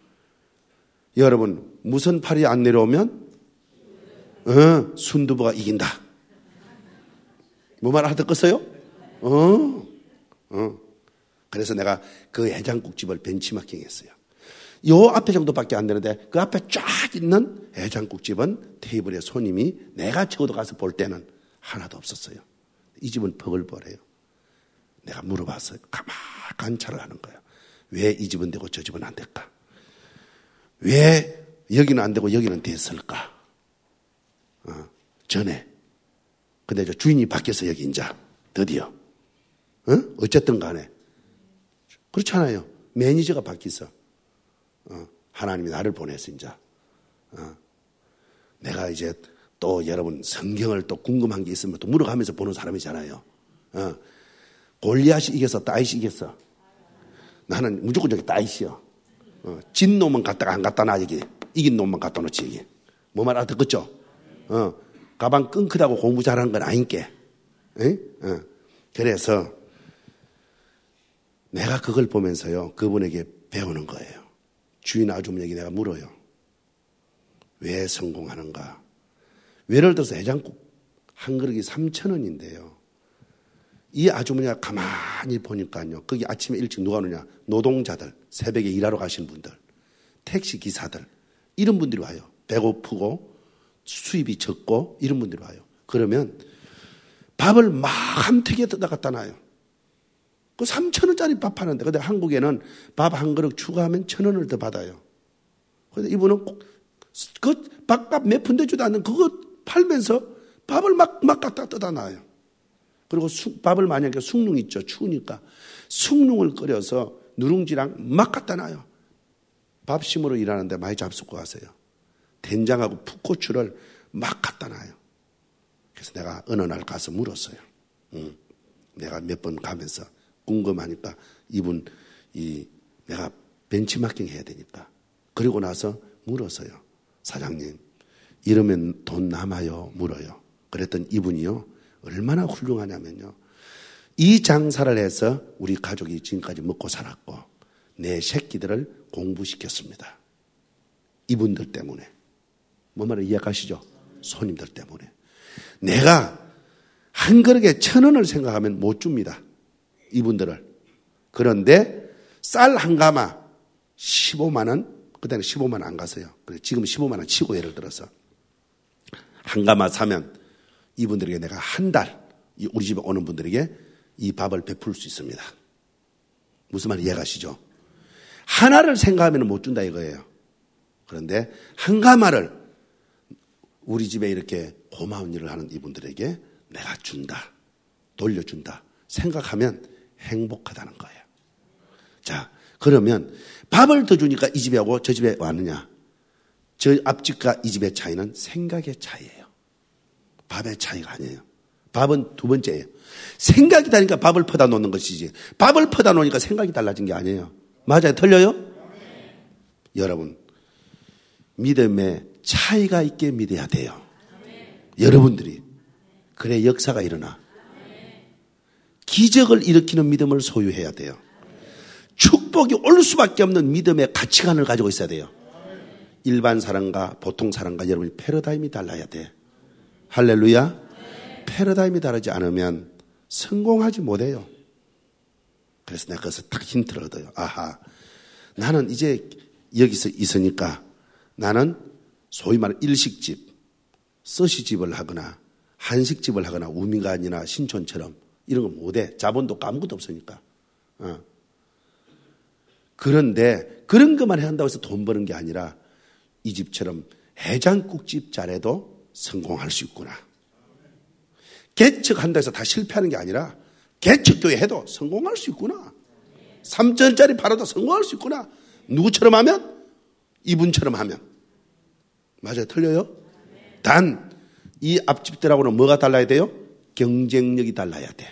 여러분 무슨 팔이 안 내려오면 어, 순두부가 이긴다. 뭐 말 알아듣겠어요? 어. 어. 그래서 내가 그 해장국집을 벤치마킹 했어요. 요 앞에 정도밖에 안 되는데 그 앞에 쫙 있는 해장국집은 테이블에 손님이 내가 적어도 가서 볼 때는 하나도 없었어요. 이 집은 버글버려요. 내가 물어봤어요. 가만 관찰을 하는 거예요. 왜 이 집은 되고 저 집은 안 될까? 왜 여기는 안 되고 여기는 됐을까? 어, 전에. 근데 저 주인이 바뀌어서 여기 이제 드디어. 어? 어쨌든 간에. 그렇잖아요. 매니저가 바뀌어서. 어, 하나님이 나를 보내서 이제. 어, 내가 이제 또 여러분 성경을 또 궁금한 게 있으면 또 물어가면서 보는 사람이잖아요. 어, 골리앗이 이겼어? 다윗이 이겼어? 나는 무조건 저기 다윗이요. 어, 진 놈은 갖다가 안 갖다 놔, 여기. 이긴 놈만 갖다 놓지, 여기. 뭐 말 알아듣겠죠? 어, 가방 끙크다고 공부 잘하는 건 아닌게. 어, 그래서 내가 그걸 보면서요, 그분에게 배우는 거예요. 주인 아주머니에게 내가 물어요. 왜 성공하는가? 예를 들어서 해장국 한 그릇이 삼천 원인데요. 이 아주머니가 가만히 보니까요. 거기 아침에 일찍 누가 오느냐? 노동자들, 새벽에 일하러 가시는 분들, 택시 기사들, 이런 분들이 와요. 배고프고 수입이 적고 이런 분들이 와요. 그러면 밥을 막 함택에 떠다 갖다 놔요. 그 삼천 원짜리 밥 하는데, 근데 한국에는 밥 한 그릇 추가하면 천 원을 더 받아요. 그런데 이분은 그 밥값 몇 푼 되지도 않는 그거 팔면서 밥을 막, 막 갖다 떠다 놔요. 그리고 수, 밥을 만약에 숭늉 있죠. 추우니까. 숭늉을 끓여서 누룽지랑 막 갖다 놔요. 밥심으로 일하는데 많이 잡숫고 가세요. 된장하고 풋고추를 막 갖다 놔요. 그래서 내가 어느 날 가서 물었어요. 응. 내가 몇 번 가면서 궁금하니까 이분, 이, 내가 벤치마킹 해야 되니까. 그리고 나서 물었어요. 사장님, 이러면 돈 남아요? 물어요. 그랬더니 이분이요, 얼마나 훌륭하냐면요. 이 장사를 해서 우리 가족이 지금까지 먹고 살았고, 내 새끼들을 공부시켰습니다. 이분들 때문에. 뭐 말을 이해하시죠? 손님들 때문에. 내가 한 그릇에 천 원을 생각하면 못 줍니다. 이분들을. 그런데 쌀 한 가마 십오만 원, 그때는 십오만 원 안 갔어요. 지금 십오만 원 치고 예를 들어서 한 가마 사면 이분들에게 내가 한 달, 우리 집에 오는 분들에게 이 밥을 베풀 수 있습니다. 무슨 말 이해가시죠? 하나를 생각하면 못 준다 이거예요. 그런데 한 가마를 우리 집에 이렇게 고마운 일을 하는 이분들에게 내가 준다, 돌려준다 생각하면 행복하다는 거예요. 자, 그러면 밥을 더 주니까 이 집에 오고 저 집에 왔느냐? 저 앞집과 이 집의 차이는 생각의 차이예요. 밥의 차이가 아니에요. 밥은 두 번째예요. 생각이 다르니까 밥을 퍼다 놓는 것이지, 밥을 퍼다 놓으니까 생각이 달라진 게 아니에요. 맞아요? 틀려요? 네. 여러분, 믿음에 차이가 있게 믿어야 돼요. 네. 여러분들이. 그래 역사가 일어나. 네. 기적을 일으키는 믿음을 소유해야 돼요. 네. 축복이 올 수밖에 없는 믿음의 가치관을 가지고 있어야 돼요. 네. 일반 사람과 보통 사람과 여러분이 패러다임이 달라야 돼. 할렐루야. 네. 패러다임이 다르지 않으면 성공하지 못해요. 그래서 내가 거기서 딱 힌트를 얻어요. 아하, 나는 이제 여기서 있으니까 나는 소위 말하는 일식집, 스시집을 하거나 한식집을 하거나 우민관이나 신촌처럼 이런 거 못해. 자본도 아무것도 없으니까. 어. 그런데 그런 것만 해야 한다고 해서 돈 버는 게 아니라 이 집처럼 해장국집 잘해도 성공할 수 있구나. 개척한다 해서 다 실패하는 게 아니라 개척교회 해도 성공할 수 있구나. 삼천 원짜리 팔아도 성공할 수 있구나. 누구처럼 하면? 이분처럼 하면. 맞아요? 틀려요? 단 이 앞집들하고는 뭐가 달라야 돼요? 경쟁력이 달라야 돼.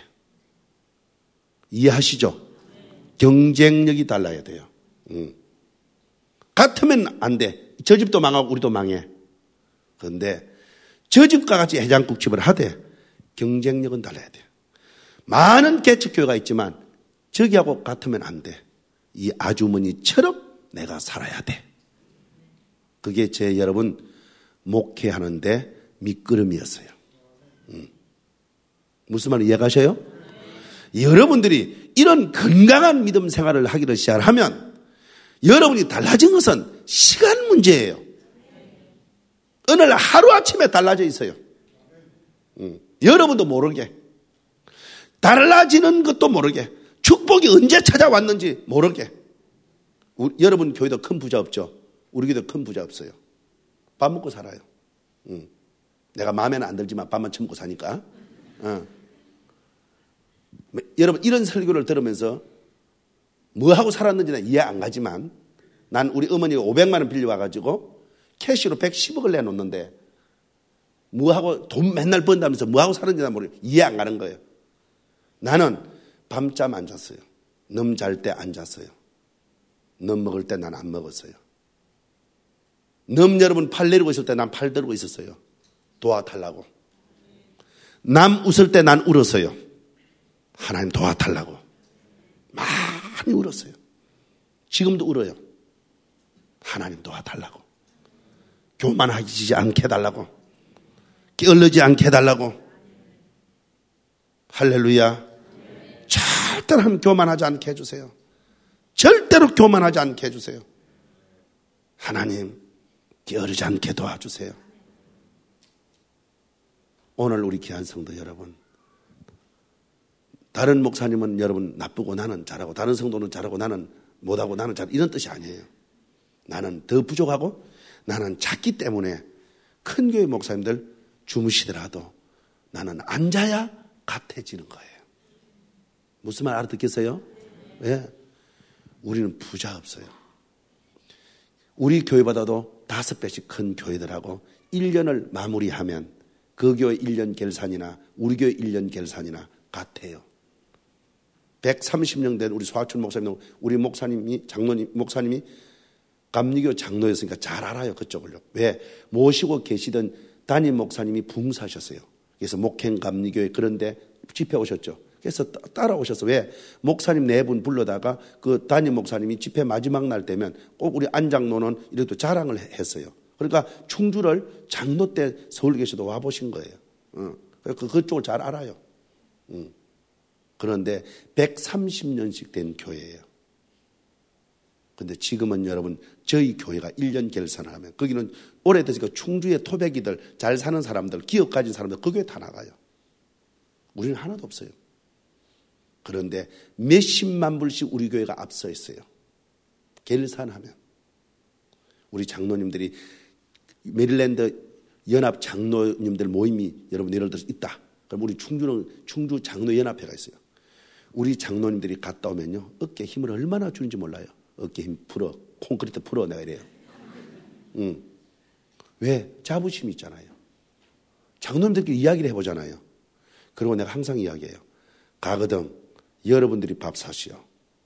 이해하시죠? 경쟁력이 달라야 돼요. 음. 같으면 안 돼. 저 집도 망하고 우리도 망해. 그런데 저 집과 같이 해장국집을 하되 경쟁력은 달라야 돼요. 많은 개척교회가 있지만 저기하고 같으면 안 돼. 이 아주머니처럼 내가 살아야 돼. 그게 제 여러분 목회하는데 밑거름이었어요. 음. 무슨 말을 이해가셔요? 여러분들이 이런 건강한 믿음 생활을 하기를 시작하면 여러분이 달라진 것은 시간 문제예요. 어느 날 하루아침에 달라져 있어요. 음. 여러분도 모르게. 달라지는 것도 모르게, 축복이 언제 찾아왔는지 모르게. 우리, 여러분 교회도 큰 부자 없죠? 우리 교회도 큰 부자 없어요. 밥 먹고 살아요. 응. 내가 마음에는 안 들지만 밥만 처먹고 사니까. 어. 여러분 이런 설교를 들으면서 뭐하고 살았는지는 이해 안 가지만 난 우리 어머니가 오백만 원 빌려와가지고 캐시로 백십억을 내놓는데 뭐하고 돈 맨날 번다면서 뭐하고 살았는지 난 모르겠어요. 이해 안 가는 거예요. 나는 밤잠 안 잤어요. 넘 잘 때 안 잤어요. 넘 먹을 때 난 안 먹었어요. 넘 여러분 팔 내리고 있을 때 난 팔 들고 있었어요. 도와달라고. 남 웃을 때 난 울었어요. 하나님 도와달라고. 많이 울었어요. 지금도 울어요. 하나님 도와달라고. 교만하지 않게 해달라고. 게을르지 않게 해달라고. 할렐루야. 절대로 하나님 교만하지 않게 해주세요. 절대로 교만하지 않게 해주세요. 하나님 게으르지 않게 도와주세요. 오늘 우리 귀한 성도 여러분, 다른 목사님은 여러분 나쁘고 나는 잘하고 다른 성도는 잘하고 나는 못하고 나는 잘 이런 뜻이 아니에요. 나는 더 부족하고 나는 작기 때문에 큰 교회 목사님들 주무시더라도 나는 앉아야 같아지는 거예요. 무슨 말 알아듣겠어요? 예. 우리는 부자 없어요. 우리 교회보다도 다섯 배씩 큰 교회들하고 일 년을 마무리하면 그 교회 일 년 결산이나 우리 교회 일 년 결산이나 같아요. 백삼십 년 된 우리 소아춘 목사님, 우리 목사님이, 장로님, 목사님이 감리교 장로였으니까 잘 알아요, 그쪽을요. 왜? 모시고 계시던 담임 목사님이 붕사셨어요. 그래서 목행 감리교회 그런데 집회 오셨죠. 그래서 따라오셔서 왜? 목사님 네 분 불러다가 그 담임 목사님이 집회 마지막 날 되면 꼭 우리 안장로는 이렇게 자랑을 했어요. 그러니까 충주를 장로 때 서울 계셔도 와보신 거예요. 어. 그쪽을 잘 알아요. 음. 그런데 백삼십 년씩 된 교회예요. 그런데 지금은 여러분 저희 교회가 일 년 결산을 하면 거기는 오래돼서 충주의 토백이들 잘 사는 사람들 기업 가진 사람들 그 교회 다 나가요. 우리는 하나도 없어요. 그런데 몇십만 불씩 우리 교회가 앞서 있어요. 결산하면. 우리 장로님들이 메릴랜드 연합 장로님들 모임이 여러분 예를 들어서 있다. 그럼 우리 충주는 충주 장로연합회가 있어요. 우리 장로님들이 갔다 오면요. 어깨에 힘을 얼마나 주는지 몰라요. 어깨 힘 풀어. 콘크리트 풀어. 내가 이래요. 응. 왜? 자부심이 있잖아요. 장로님들끼리 이야기를 해보잖아요. 그리고 내가 항상 이야기해요. 가거든 여러분들이 밥 사시오.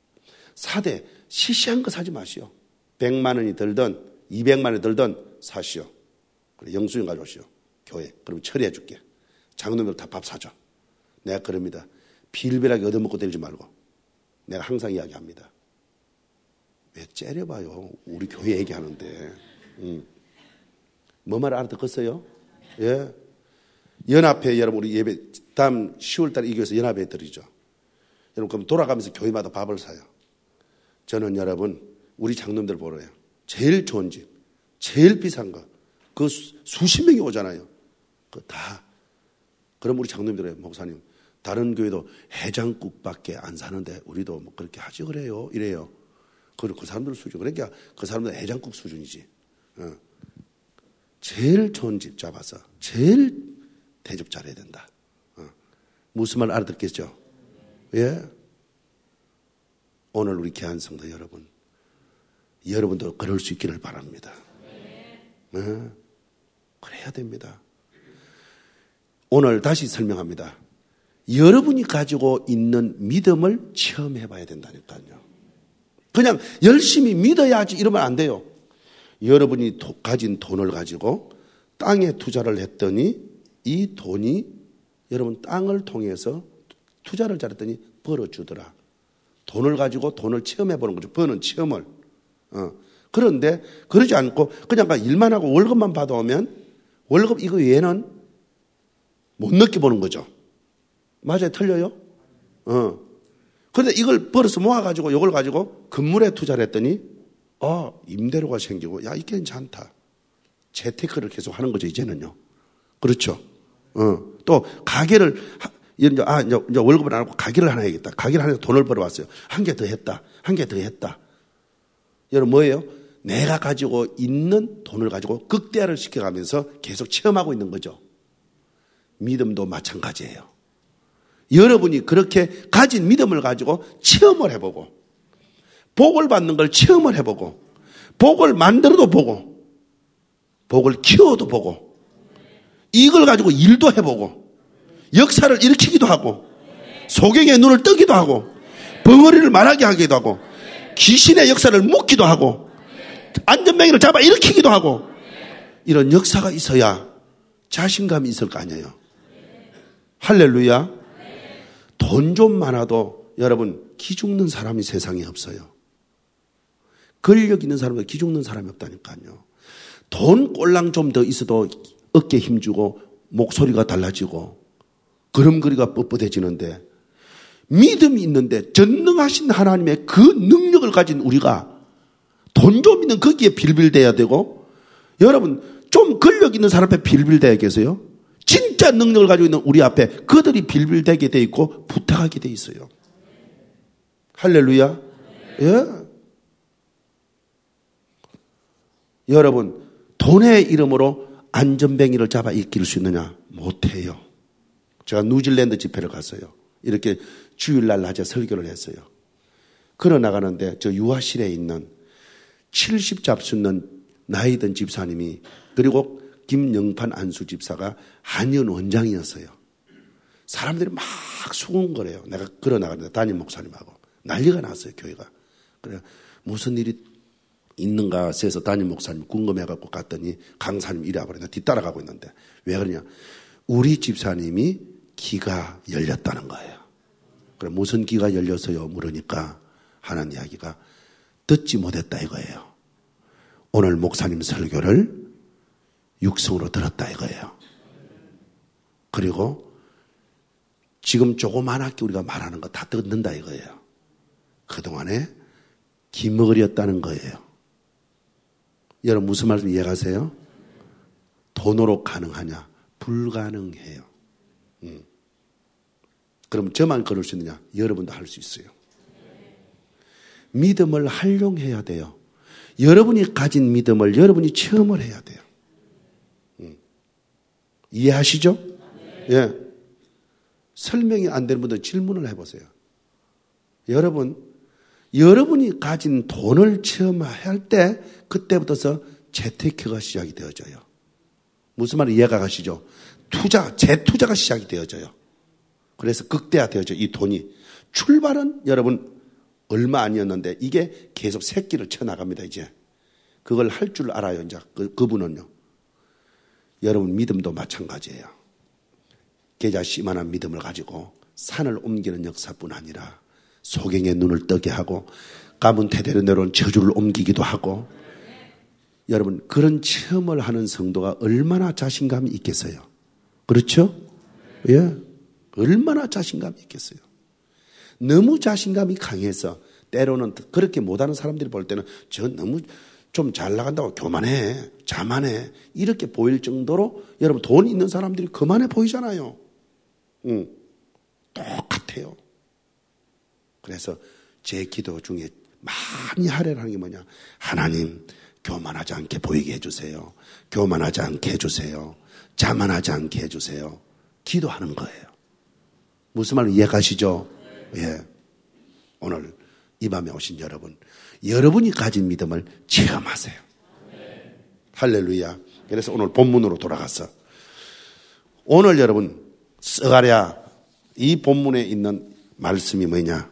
사대 시시한 거 사지 마시오. 백만 원이 들든 이백만 원이 들든 사시오. 그래 영수증 가져오시오. 교회. 그러면 처리해 줄게. 장로님들 다 밥 사줘. 내가 그럽니다. 빌빌하게 얻어먹고 들지 말고. 내가 항상 이야기합니다. 왜 째려봐요. 우리 교회 얘기하는데. 음. 뭐 말 알아듣겠어요? 예. 연합회 여러분 우리 예배 다음 시월 달에 이 교회에서 연합회 드리죠. 여러분 그럼 돌아가면서 교회마다 밥을 사요. 저는 여러분 우리 장로님들 보러요. 제일 좋은 집, 제일 비싼 거, 그 수십 명이 오잖아요. 그 다. 그럼 우리 장로님들이 목사님 다른 교회도 해장국밖에 안 사는데 우리도 뭐 그렇게 하지 그래요. 이래요. 그, 그 사람들 수준. 그러니까 그 사람들 해장국 수준이지. 어. 제일 좋은 집 잡아서 제일 대접 잘해야 된다. 어. 무슨 말 알아듣겠죠? 예. 오늘 우리 귀한 성도 여러분, 여러분도 그럴 수 있기를 바랍니다. 예. 그래야 됩니다. 오늘 다시 설명합니다. 여러분이 가지고 있는 믿음을 체험해 봐야 된다니까요. 그냥 열심히 믿어야지 이러면 안 돼요. 여러분이 도, 가진 돈을 가지고 땅에 투자를 했더니 이 돈이 여러분 땅을 통해서 투자를 잘했더니 벌어주더라. 돈을 가지고 돈을 체험해 보는 거죠. 버는 체험을. 어. 그런데 그러지 않고 그냥 일만 하고 월급만 받아오면 월급 이거 외에는 못 느껴보는 거죠. 맞아요? 틀려요? 어. 그런데 이걸 벌어서 모아가지고 이걸 가지고 건물에 투자를 했더니 아, 임대료가 생기고 야, 이게 괜찮다. 재테크를 계속 하는 거죠, 이제는요. 그렇죠. 어. 또 가게를 이런, 아, 이제, 이제 월급을 안 하고 가게를 하나 해야겠다. 가게를 하나 해서 돈을 벌어왔어요. 한 개 더 했다. 한 개 더 했다. 여러분 뭐예요? 내가 가지고 있는 돈을 가지고 극대화를 시켜가면서 계속 체험하고 있는 거죠. 믿음도 마찬가지예요. 여러분이 그렇게 가진 믿음을 가지고 체험을 해보고 복을 받는 걸 체험을 해보고 복을 만들어도 보고 복을 키워도 보고 이걸 가지고 일도 해보고 역사를 일으키기도 하고 소경의 눈을 뜨기도 하고 벙어리를 말하게 하기도 하고 귀신의 역사를 묶기도 하고 안전뱅이를 잡아 일으키기도 하고 이런 역사가 있어야 자신감이 있을 거 아니에요. 할렐루야. 돈 좀 많아도 여러분 기죽는 사람이 세상에 없어요. 권력 있는 사람도 기죽는 사람이 없다니까요. 돈 꼴랑 좀 더 있어도 어깨 힘주고 목소리가 달라지고 걸음걸이가 뻣뻣해지는데 믿음이 있는데 전능하신 하나님의 그 능력을 가진 우리가 돈 좀 있는 거기에 빌빌대야 되고 여러분 좀 권력 있는 사람 앞에 빌빌대야 계세요. 진짜 능력을 가지고 있는 우리 앞에 그들이 빌빌대게 돼 있고 부탁하게 돼 있어요. 할렐루야. 예. 여러분 돈의 이름으로 안전뱅이를 잡아 이길 수 있느냐? 못해요. 제가 뉴질랜드 집회를 갔어요. 이렇게 주일날 낮에 설교를 했어요. 걸어 나가는데 저 유아실에 있는 칠십 잡수는 나이 든 집사님이 그리고 김영판 안수 집사가 한의원 원장이었어요. 사람들이 막 수군거려요. 내가 걸어 나가는데 담임 목사님하고 난리가 났어요. 교회가. 그래 무슨 일이 있는가 해서 담임 목사님 궁금해갖고 갔더니 강사님 이래 버렸나 뒤따라가고 있는데 왜 그러냐? 우리 집사님이 기가 열렸다는 거예요. 그래 무슨 기가 열렸어요? 물으니까 하는 이야기가 듣지 못했다 이거예요. 오늘 목사님 설교를 육성으로 들었다 이거예요. 그리고 지금 조그만하게 우리가 말하는 거 다 듣는다 이거예요. 그동안에 기머거리였다는 거예요. 여러분 무슨 말씀 이해가세요? 돈으로 가능하냐? 불가능해요. 음. 그럼 저만 걸을 수 있느냐? 여러분도 할 수 있어요. 믿음을 활용해야 돼요. 여러분이 가진 믿음을 여러분이 체험을 해야 돼요. 음. 이해하시죠? 예. 설명이 안 되는 분들 질문을 해보세요. 여러분, 여러분이 가진 돈을 체험할 때 그때부터서 재테크가 시작이 되어져요. 무슨 말인지 이해가 가시죠? 투자, 재투자가 시작이 되어져요. 그래서 극대화되어져 이 돈이. 출발은 여러분 얼마 아니었는데 이게 계속 새끼를 쳐나갑니다. 이제 그걸 할 줄 알아요. 이제 그, 그분은요. 여러분 믿음도 마찬가지예요. 계좌 씨만한 믿음을 가지고 산을 옮기는 역사뿐 아니라 소경의 눈을 뜨게 하고 가문 대대로 내려온 저주를 옮기기도 하고 여러분 그런 체험을 하는 성도가 얼마나 자신감이 있겠어요. 그렇죠? 예, 얼마나 자신감이 있겠어요. 너무 자신감이 강해서 때로는 그렇게 못하는 사람들이 볼 때는 저 너무 좀 잘 나간다고 교만해, 자만해 이렇게 보일 정도로 여러분 돈 있는 사람들이 그만해 보이잖아요. 응, 똑같아요. 그래서 제 기도 중에 많이 하려는 게 뭐냐? 하나님 교만하지 않게 보이게 해주세요. 교만하지 않게 해주세요. 자만하지 않게 해주세요. 기도하는 거예요. 무슨 말인지 이해가시죠? 예. 오늘 이 밤에 오신 여러분, 여러분이 가진 믿음을 체험하세요. 할렐루야. 그래서 오늘 본문으로 돌아가서 오늘 여러분 스가랴 이 본문에 있는 말씀이 뭐냐?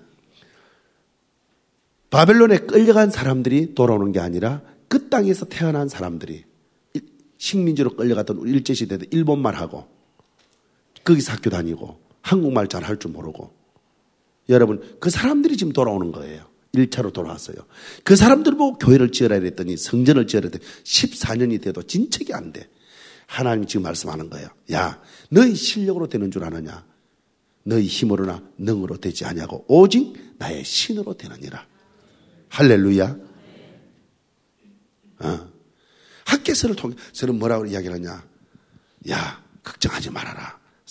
바벨론에 끌려간 사람들이 돌아오는 게 아니라 그 땅에서 태어난 사람들이 식민지로 끌려갔던 우리 일제시대 때 일본말하고 거기서 학교 다니고 한국말 잘 할 줄 모르고 여러분 그 사람들이 지금 돌아오는 거예요. 일 차로 돌아왔어요. 그 사람들 보고 교회를 지어라 그랬더니 성전을 지어라 그랬더니 십사 년이 돼도 진척이 안 돼. 하나님이 지금 말씀하는 거예요. 야, 너희 실력으로 되는 줄 아느냐? 너희 힘으로나 능으로 되지 아니하고 오직 나의 신으로 되느니라. 할렐루야. 어. 학개서를 통해 저는 뭐라고 이야기를 하냐? 야, 걱정하지 말아라.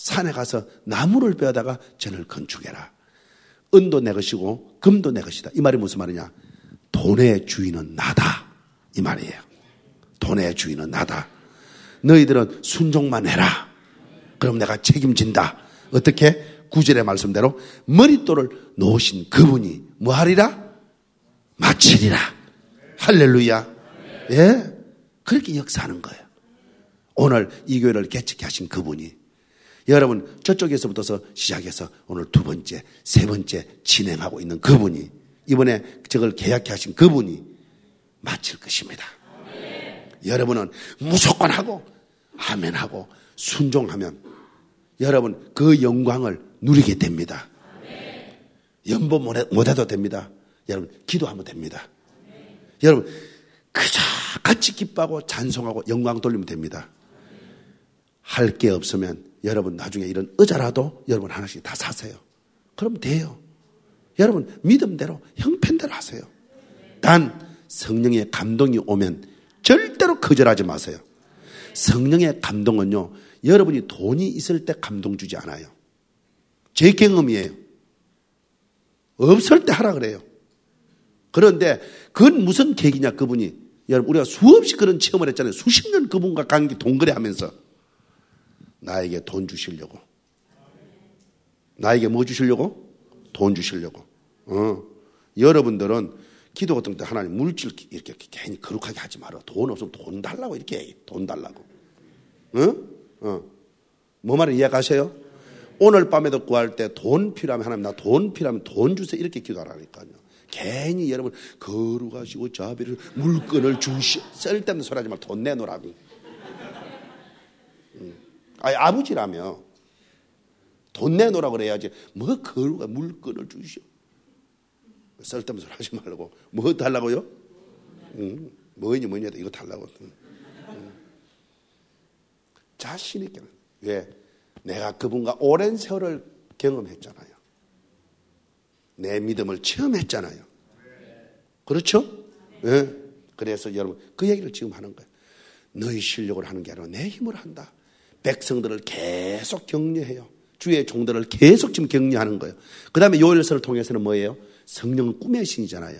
산에 가서 나무를 베어다가 전을 건축해라. 은도 내 것이고 금도 내 것이다. 이 말이 무슨 말이냐? 돈의 주인은 나다. 이 말이에요. 돈의 주인은 나다. 너희들은 순종만 해라. 그럼 내가 책임진다. 어떻게? 구절의 말씀대로 머릿돌을 놓으신 그분이 뭐하리라? 마치리라. 할렐루야. 예? 그렇게 역사하는 거예요. 오늘 이 교회를 개척해 하신 그분이, 여러분 저쪽에서부터 시작해서 오늘 두 번째, 세 번째 진행하고 있는 그분이, 이번에 저걸 계약해 하신 그분이 마칠 것입니다. 아멘. 여러분은 무조건 하고 아멘하고 순종하면 여러분 그 영광을 누리게 됩니다. 아멘. 연보 못해도 됩니다. 여러분 기도하면 됩니다. 아멘. 여러분 그저 같이 기뻐하고 찬송하고 영광 돌리면 됩니다. 할 게 없으면 여러분 나중에 이런 의자라도 여러분 하나씩 다 사세요. 그럼 돼요. 여러분 믿음대로 형편대로 하세요. 단 성령의 감동이 오면 절대로 거절하지 마세요. 성령의 감동은요, 여러분이 돈이 있을 때 감동 주지 않아요. 제 경험이에요. 없을 때 하라 그래요. 그런데 그건 무슨 계기냐, 그분이. 여러분 우리가 수없이 그런 체험을 했잖아요. 수십 년 그분과 관계 동거래하면서 나에게 돈 주시려고. 나에게 뭐 주시려고? 돈 주시려고. 어. 여러분들은 기도 같은 때 하나님 물질 이렇게 괜히 거룩하게 하지 마라. 돈 없으면 돈 달라고 이렇게 돈 달라고. 어? 어. 뭐 말을 이해가세요? 오늘 밤에도 구할 때 돈 필요하면 하나님 나 돈 필요하면 돈 주세요 이렇게 기도하라니까요. 괜히 여러분 거룩하시고 자비를 물건을 주시 쓸데없는 소리 하지 말고 돈 내놓으라고. 아니, 아버지라며 돈 내놓으라고 그래야지. 뭐 거룩한 물건을 주시오. 쓸데없는 소리 하지 말고. 뭐 달라고요? 응. 뭐니 뭐니 해도 이거 달라고. 응. 자신 있게는. 왜? 내가 그분과 오랜 세월을 경험했잖아요. 내 믿음을 체험했잖아요. 그렇죠? 네. 그래서 여러분 그 얘기를 지금 하는 거예요. 너희 실력으로 하는 게 아니라 내 힘으로 한다. 백성들을 계속 격려해요. 주의 종들을 계속 지금 격려하는 거예요. 그 다음에 요엘서를 통해서는 뭐예요? 성령은 꿈의 신이잖아요.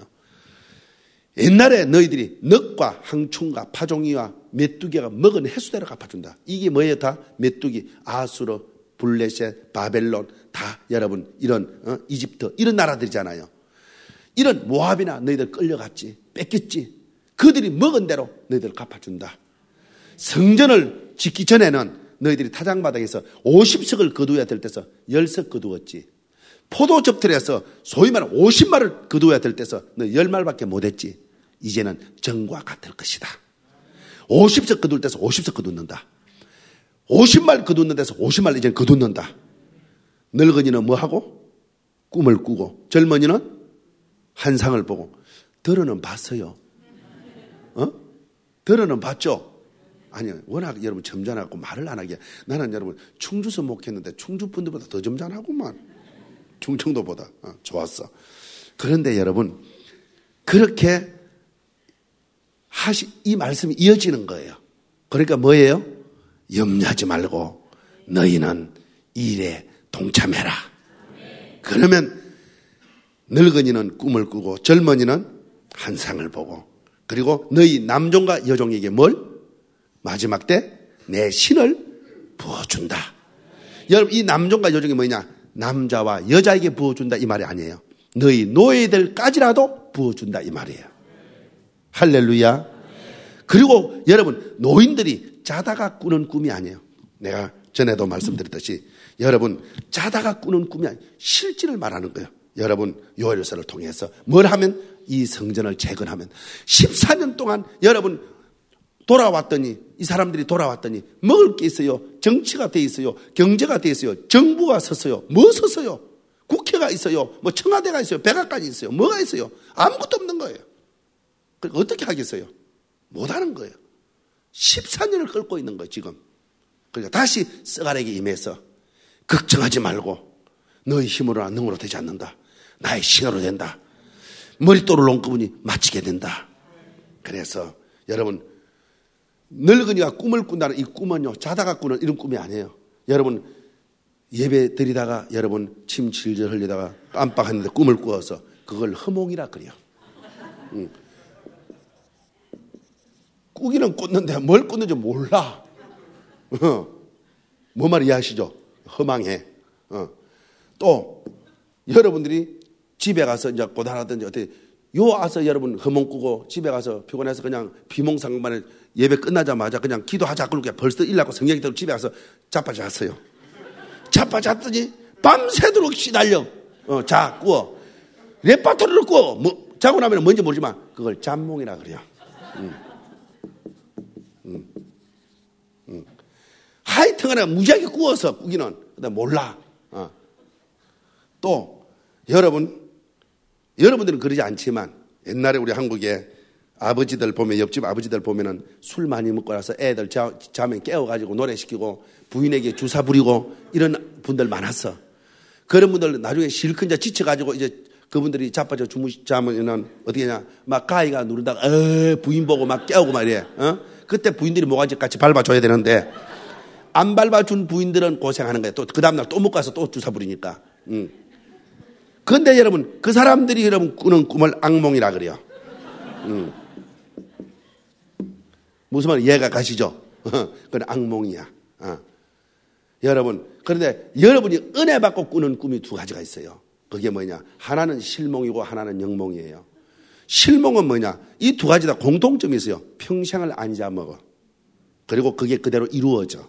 옛날에 너희들이 늑과 항충과 파종이와 메뚜기가 먹은 횟수대로 갚아준다. 이게 뭐예요? 다 메뚜기, 아수르, 블레셋, 바벨론 다 여러분 이런 어? 이집트 이런 나라들이잖아요. 이런 모압이나 너희들 끌려갔지, 뺏겼지. 그들이 먹은 대로 너희들 갚아준다. 성전을 짓기 전에는 너희들이 타작마당에서 오십 석을 거두어야 될 때서 십 석 거두었지. 포도 접틀에서 소위 말하는 오십 마를 거두어야 될 때서 너 십 말밖에 못했지. 이제는 전과 같을 것이다. 오십 석 거둘 때서 오십 석 거두는다. 오십 말 거두는 데서 오십 말 이제 거두는다. 늙은이는 뭐하고? 꿈을 꾸고 젊은이는 환상을 보고. 들어는 봤어요. 어? 들어는 봤죠? 아니요. 워낙 여러분 점잖았고 말을 안 하게. 나는 여러분 충주서 목했는데 충주 분들보다 더 점잖하구만. 충청도보다. 어, 좋았어. 그런데 여러분 그렇게 하시, 이 말씀이 이어지는 거예요. 그러니까 뭐예요? 염려하지 말고 너희는 이 일에 동참해라. 그러면 늙은이는 꿈을 꾸고 젊은이는 환상을 보고 그리고 너희 남종과 여종에게 뭘? 마지막 때 내 신을 부어준다. 여러분 이 남종과 여종이 뭐냐? 남자와 여자에게 부어준다 이 말이 아니에요. 너희 노예들까지라도 부어준다 이 말이에요. 할렐루야. 그리고 여러분 노인들이 자다가 꾸는 꿈이 아니에요. 내가 전에도 말씀드렸듯이 여러분 자다가 꾸는 꿈이 아니에요. 실질을 말하는 거예요. 여러분 요엘서를 통해서 뭘 하면 이 성전을 재건하면 십사 년 동안 여러분 돌아왔더니 이 사람들이 돌아왔더니 먹을 게 있어요. 정치가 돼 있어요. 경제가 돼 있어요. 정부가 섰어요. 뭐 섰어요? 국회가 있어요. 뭐 청와대가 있어요. 백악관이 있어요. 뭐가 있어요? 아무것도 없는 거예요. 그러니까 어떻게 하겠어요? 못하는 거예요. 십사 년을 끌고 있는 거예요 지금. 그러니까 다시 썩아래게 임해서 걱정하지 말고 너희 힘으로나 능으로 되지 않는다. 나의 신으로 된다. 머릿돌을 놓은 그분이 마치게 된다. 그래서 여러분 늙은이가 꿈을 꾼다는 이 꿈은요 자다가 꾸는 이런 꿈이 아니에요. 여러분 예배 드리다가 여러분 침 질질 흘리다가 깜빡했는데 꿈을 꾸어서 그걸 허몽이라 그래요. 응. 꾸기는 꿨는데 뭘 꿨는지 몰라. 어. 뭐 말 이해하시죠? 허망해. 어. 또 여러분들이 집에 가서 이제 고단하든지 어떻게 요 와서 여러분 허몽 꾸고 집에 가서 피곤해서 그냥 비몽사몽간에 예배 끝나자마자 그냥 기도하자 그렇게 벌써 일나고 성경이 들고 집에 가서 자빠졌어요. 자빠졌더니 밤새도록 시달려. 어, 자 꾸어 레파토리를 꾸어. 뭐 자고 나면 뭔지 모르지만 그걸 잠몽이라 그래요. 음. 음. 음. 하여튼간에 무지하게 꾸어서 꾸기는 근데 몰라. 어. 또 여러분 여러분들은 그러지 않지만 옛날에 우리 한국에 아버지들 보면 옆집 아버지들 보면은 술 많이 먹고 나서 애들 자, 자면 깨워가지고 노래시키고 부인에게 주사 부리고 이런 분들 많았어. 그런 분들 나중에 실컷 이제 지쳐가지고 이제 그분들이 자빠져 주무시 자면은 어떻게 하냐 막 가위가 누르다가 어 부인 보고 막 깨우고 막 이래. 어? 그때 부인들이 모가지 같이 밟아줘야 되는데 안 밟아준 부인들은 고생하는 거야. 또 그 다음날 또 먹고 가서 또 주사 부리니까. 응. 그런데 여러분 그 사람들이 여러분 꾸는 꿈을 악몽이라 그래요. 응. 무슨 말 이해가 가시죠? 그건 악몽이야. 어. 여러분 그런데 여러분이 은혜 받고 꾸는 꿈이 두 가지가 있어요. 그게 뭐냐? 하나는 실몽이고 하나는 영몽이에요. 실몽은 뭐냐? 이 두 가지 다 공통점이 있어요. 평생을 안 잊어먹어. 그리고 그게 그대로 이루어져.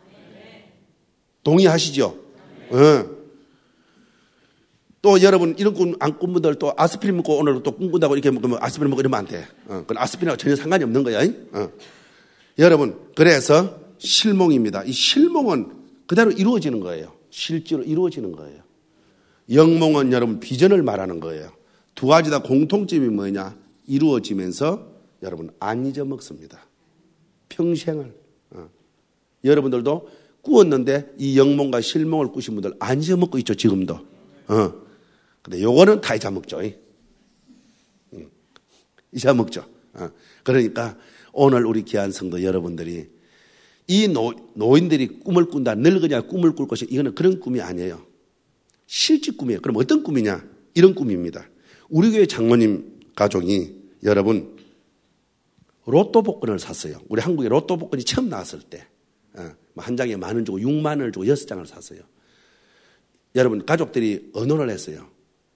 동의하시죠? 어. 또 여러분 이런 꿈 안 꾼 분들 또 아스피린 먹고 오늘 또 꿈꾼다고 이렇게 먹으면 아스피린 먹고 이러면 안 돼. 어. 그건 아스피린하고 전혀 상관이 없는 거야. 어. 여러분 그래서 실몽입니다. 이 실몽은 그대로 이루어지는 거예요. 실제로 이루어지는 거예요. 영몽은 여러분 비전을 말하는 거예요. 두 가지 다 공통점이 뭐냐? 이루어지면서 여러분 안 잊어먹습니다. 평생을. 어. 여러분들도 꾸었는데 이 영몽과 실몽을 꾸신 분들 안 잊어먹고 있죠 지금도. 어. 근데 요거는 다 잊어먹죠. 응. 잊어먹죠. 어. 그러니까 오늘 우리 귀한 성도 여러분들이 이 노, 노인들이 꿈을 꾼다 늙으냐 꿈을 꿀 것이 이거는 그런 꿈이 아니에요. 실제 꿈이에요. 그럼 어떤 꿈이냐? 이런 꿈입니다. 우리 교회 장모님 가족이 여러분 로또 복권을 샀어요. 우리 한국에 로또 복권이 처음 나왔을 때 한 장에 만 원 주고 육만 원을 주고 여섯 장을 샀어요. 여러분 가족들이 언어를 했어요.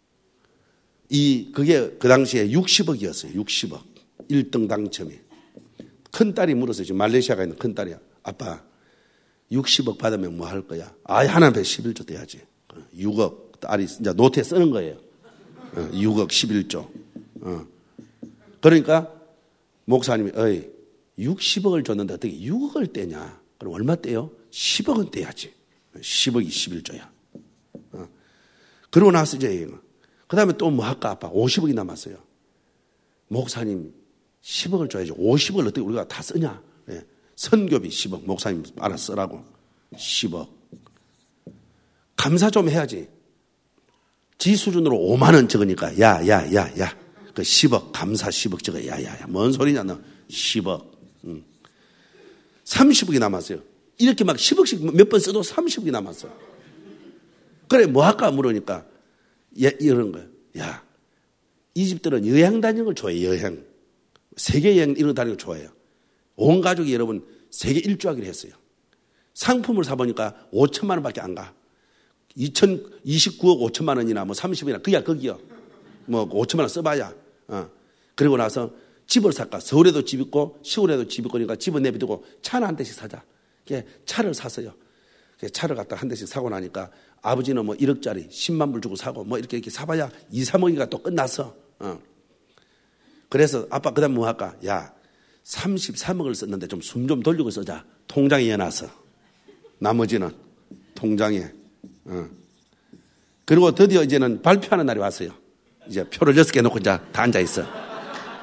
이 그게 그 당시에 육십억이었어요. 육십억. 일 등 당첨이. 큰딸이 물었어요. 지금 말레이시아가 있는 큰딸이야. 아빠 육십억 받으면 뭐 할 거야? 아 하나님 앞에 십일조 떼야지. 육억 딸이 이제 노트에 쓰는 거예요. 육억 십일조. 어. 그러니까 목사님이 어이 육십억을 줬는데 어떻게 육억을 떼냐? 그럼 얼마 떼요? 십억은 떼야지. 십억이 십일조야. 어. 그러고 나서 이제 그 다음에 또 뭐 할까 아빠 오십억이 남았어요. 목사님 십억을 줘야지. 오십억을 어떻게 우리가 다 쓰냐? 예. 선교비 십억 목사님 알아서 쓰라고. 십억. 감사 좀 해야지. 지 수준으로 오만 원 적으니까 야, 야, 야, 야. 그 십억 감사 십억 적어. 야, 야, 야. 뭔 소리냐 너. 십억. 응. 삼십억이 남았어요. 이렇게 막 십억씩 몇 번 써도 삼십억이 남았어. 그래 뭐 할까 물으니까 예, 이런 거예요. 야, 이 집들은 여행 다니는 걸 좋아해요. 여행. 세계 여행 이런 거 다니는 걸 좋아해요. 온 가족이 여러분 세계 일주하기로 했어요. 상품을 사보니까 오천만 원밖에 안 가. 이천이십구억 오천만 원이나 뭐 삼십이나 그야 거기요. 뭐 오천만 원 써봐야. 어. 그리고 나서 집을 살까. 서울에도 집 있고 시골에도 집 있고 그러니까 집은 내비두고 차는 한 대씩 사자. 차를 샀어요. 차를 갖다 한 대씩 사고 나니까 아버지는 뭐 일억짜리 십만 불 주고 사고 뭐 이렇게 이렇게 사봐야 이, 삼억이가 또 끝났어. 어. 그래서 아빠 그 다음 뭐 할까? 야, 삼십삼억을 썼는데 좀 숨 좀 돌리고 쓰자. 통장에 넣어놨어. 나머지는 통장에. 어. 그리고 드디어 이제는 발표하는 날이 왔어요. 이제 표를 여섯 개 놓고 이제 다 앉아있어.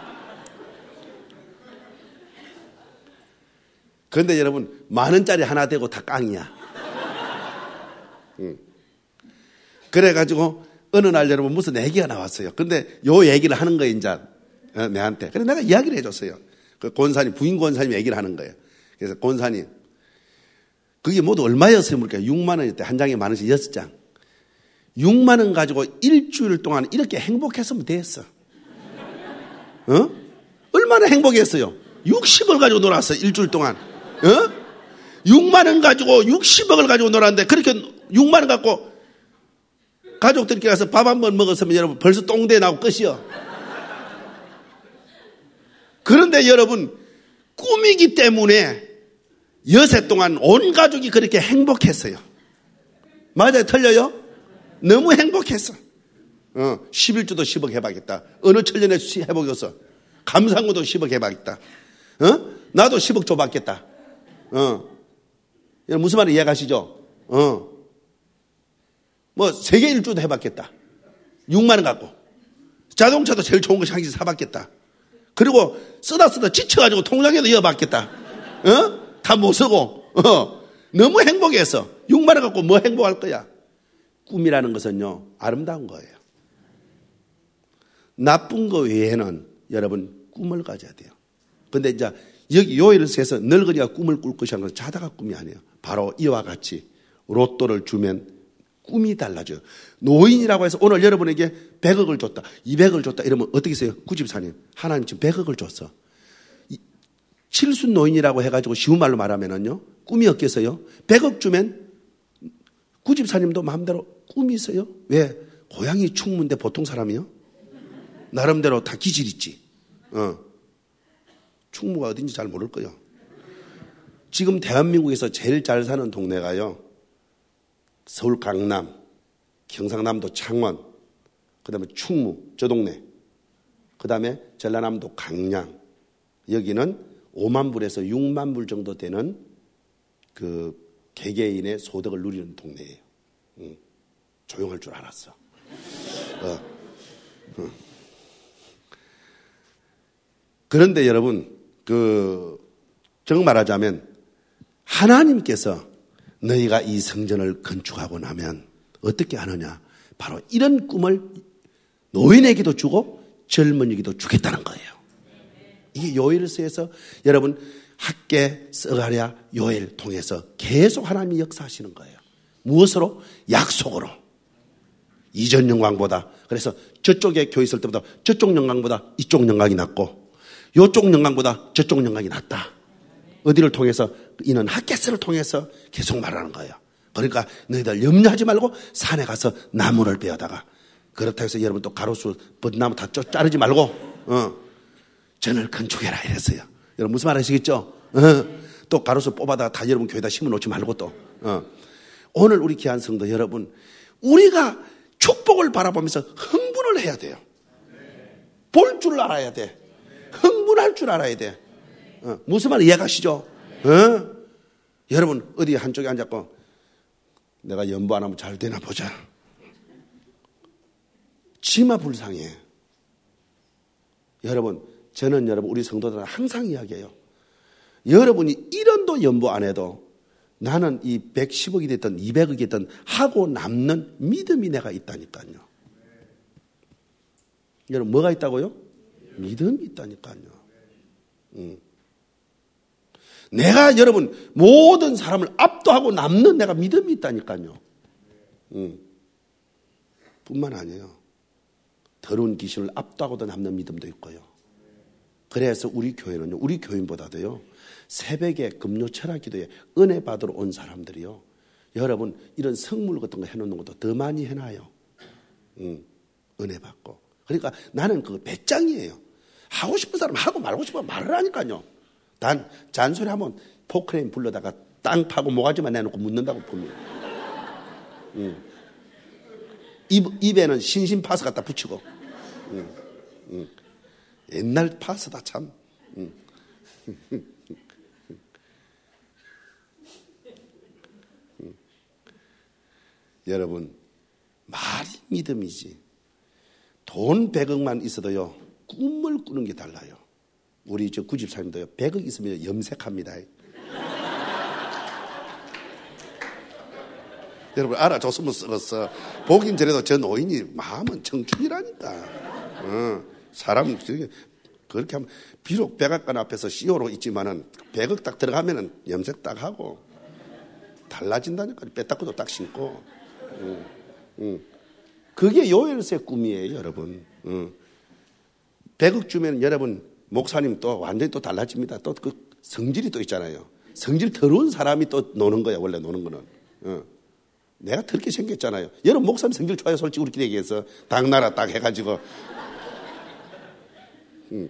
그런데 여러분, 만 원짜리 하나 되고 다 깡이야. 응. 그래가지고 어느 날 여러분 무슨 얘기가 나왔어요. 그런데 요 얘기를 하는 거예요, 이제. 어, 내한테. 그래서 내가 이야기를 해줬어요. 그 권사님, 부인 권사님 얘기를 하는 거예요. 그래서 권사님, 그게 모두 얼마였어요? 그러니까 육만 원일 때 한 장에 만 원씩 여섯 장. 육만 원 가지고 일주일 동안 이렇게 행복했으면 됐어. 어? 얼마나 행복했어요? 육십을 가지고 놀았어, 일주일 동안. 어? 육만 원 가지고 육십억을 가지고 놀았는데 그렇게 육만 원 갖고 가족들끼리 가서 밥 한 번 먹었으면 여러분 벌써 똥대 나고 끝이요. 그런데 여러분 꿈이기 때문에 여세 동안 온 가족이 그렇게 행복했어요. 맞아요? 틀려요? 너무 행복했어. 어, 십일 주도 십억 해봐야겠다. 어느 천년에 해보겠어. 감상구도 십억 해봐야겠다. 어? 나도 십억 줘봤겠다. 어. 무슨 말인지 이해가시죠? 어. 뭐, 세계 일주도 해봤겠다. 육만 원 갖고. 자동차도 제일 좋은 거 상시 사봤겠다. 그리고 쓰다 쓰다 지쳐가지고 통장에도 이어봤겠다. 어? 다 못 쓰고. 어. 너무 행복했어. 육만 원 갖고 뭐 행복할 거야? 꿈이라는 것은요, 아름다운 거예요. 나쁜 거 외에는 여러분 꿈을 가져야 돼요. 근데 이제 여기 요일을 세서 늙은이가 꿈을 꿀 것이 아니라 자다가 꿈이 아니에요. 바로 이와 같이 로또를 주면 꿈이 달라져요. 노인이라고 해서 오늘 여러분에게 백억을 줬다, 이백억을 줬다 이러면 어떻게 했어요? 구집사님, 하나님 지금 백억을 줬어. 칠순 노인이라고 해가지고 쉬운 말로 말하면은요, 꿈이 없겠어요? 백억 주면 구집사님도 마음대로 꿈이 있어요? 왜? 고향이 충무인데 보통 사람이요? 나름대로 다 기질 있지. 어. 충무가 어딘지 잘 모를 거예요. 지금 대한민국에서 제일 잘 사는 동네가요, 서울 강남, 경상남도 창원, 그 다음에 충무, 저 동네, 그 다음에 전라남도 강양, 여기는 오만 불에서 육만 불 정도 되는 그 개개인의 소득을 누리는 동네예요. 응. 조용할 줄 알았어. 어. 응. 그런데 여러분, 그, 정말하자면 하나님께서 너희가 이 성전을 건축하고 나면 어떻게 하느냐? 바로 이런 꿈을 노인에게도 주고 젊은이에게도 주겠다는 거예요. 이게 요엘서에서 여러분 학계, 스가랴, 요엘 통해서 계속 하나님이 역사하시는 거예요. 무엇으로? 약속으로. 이전 영광보다, 그래서 저쪽에 교회 있을 때보다 저쪽 영광보다 이쪽 영광이 낫고 이쪽 영광보다 저쪽 영광이 낫다. 어디를 통해서? 이는 핫게스를 통해서 계속 말하는 거예요. 그러니까 너희들 염려하지 말고 산에 가서 나무를 베어다가, 그렇다고 해서 여러분 또 가로수 벚나무 다 자르지 말고 어, 전을 건축해라 이랬어요. 여러분 무슨 말 아시겠죠? 어, 또 가로수 뽑아다가 다 여러분 교회에다 심어놓지 말고 또 어. 오늘 우리 귀한 성도 여러분, 우리가 축복을 바라보면서 흥분을 해야 돼요. 볼 줄 알아야 돼. 흥분할 줄 알아야 돼. 어, 무슨 말 이해가시죠? 어? 여러분 어디 한쪽에 앉았고 내가 연보 안 하면 잘 되나 보자. 치마불상해. 여러분, 저는 여러분 우리 성도들은 항상 이야기해요. 여러분이 일원도 연보 안 해도 나는 이 백십억이 됐든 이백억이 됐든 하고 남는 믿음이 내가 있다니까요. 여러분 뭐가 있다고요? 믿음이 있다니까요. 음. 내가 여러분 모든 사람을 압도하고 남는 내가 믿음이 있다니까요. 음. 뿐만 아니에요. 더러운 귀신을 압도하고도 남는 믿음도 있고요. 그래서 우리 교회는요, 우리 교인보다도요, 새벽에 금요 철학 기도에 은혜 받으러 온 사람들이요, 여러분 이런 성물 같은 거 해놓는 것도 더 많이 해놔요. 음. 은혜 받고. 그러니까 나는 그거 배짱이에요. 하고 싶은 사람 하고 말고 싶으면 말을 하니까요. 단 잔소리하면 포크레인 불러다가 땅 파고 모가지만 내놓고 묻는다고 봅니다. 음. 입, 입에는 신신 파스 갖다 붙이고. 음. 음. 옛날 파스다 참. 음. 음. 여러분 말이 믿음이지. 돈 백억만 있어도요 꿈을 꾸는 게 달라요. 우리 저 구집사님도요 백억 있으면 염색합니다. 여러분 알아줬으면 썩었어. 보긴 전에도 저 노인이 마음은 청춘이라니까. 어, 사람 그렇게 하면 비록 백악관 앞에서 씨오로 있지만은 백억 딱 들어가면은 염색 딱 하고 달라진다니까. 빼닦고도 딱 신고. 응, 응. 그게 요엘서의 꿈이에요, 여러분. 응. 백억 주면 여러분, 목사님 또 완전히 또 달라집니다. 또 그 성질이 또 있잖아요. 성질 더러운 사람이 또 노는 거야, 원래 노는 거는. 응. 내가 더럽게 생겼잖아요. 여러분, 목사님 성질 좋아요, 솔직히 우리끼리 얘기해서. 당나라 딱 해가지고. 응.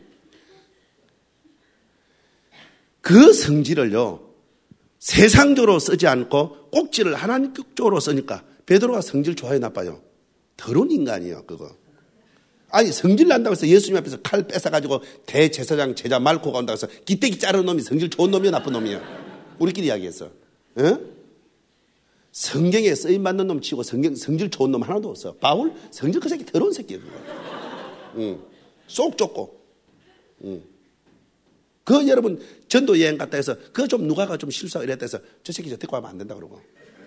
그 성질을요, 세상적으로 쓰지 않고 꼭지를 하나님 쪽으로 쓰니까 베드로가 성질 좋아요, 나빠요? 더러운 인간이에요, 그거. 아니, 성질 난다고 해서 예수님 앞에서 칼 뺏어가지고 대제사장 제자 말코가 온다고 해서 기대기 자른 놈이 성질 좋은 놈이야, 나쁜 놈이야? 우리끼리 이야기했어. 에? 성경에 쓰임받는 놈 치고 성경, 성질 좋은 놈 하나도 없어. 바울? 성질 그 새끼 더러운 새끼야, 그거. 응. 쏙 좁고. 응. 그 여러분 전도 여행 갔다 해서 그 좀 누가가 좀 실수하고 이랬다 해서 저 새끼 저 데리고 가면 안 된다 그러고.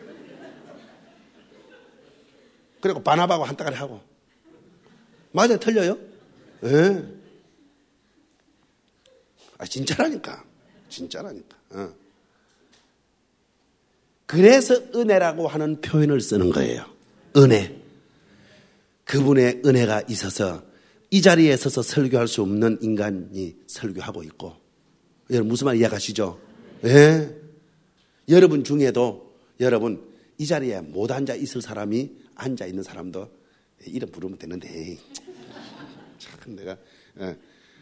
그리고 바나바하고 한따가리 하고. 맞아요? 틀려요? 예. 아, 진짜라니까. 진짜라니까. 어. 그래서 은혜라고 하는 표현을 쓰는 거예요. 은혜. 그분의 은혜가 있어서 이 자리에 서서 설교할 수 없는 인간이 설교하고 있고. 여러분 무슨 말 이해가시죠? 예. 여러분 중에도 여러분 이 자리에 못 앉아 있을 사람이 앉아 있는 사람도 이름 부르면 되는데 참 내가 예.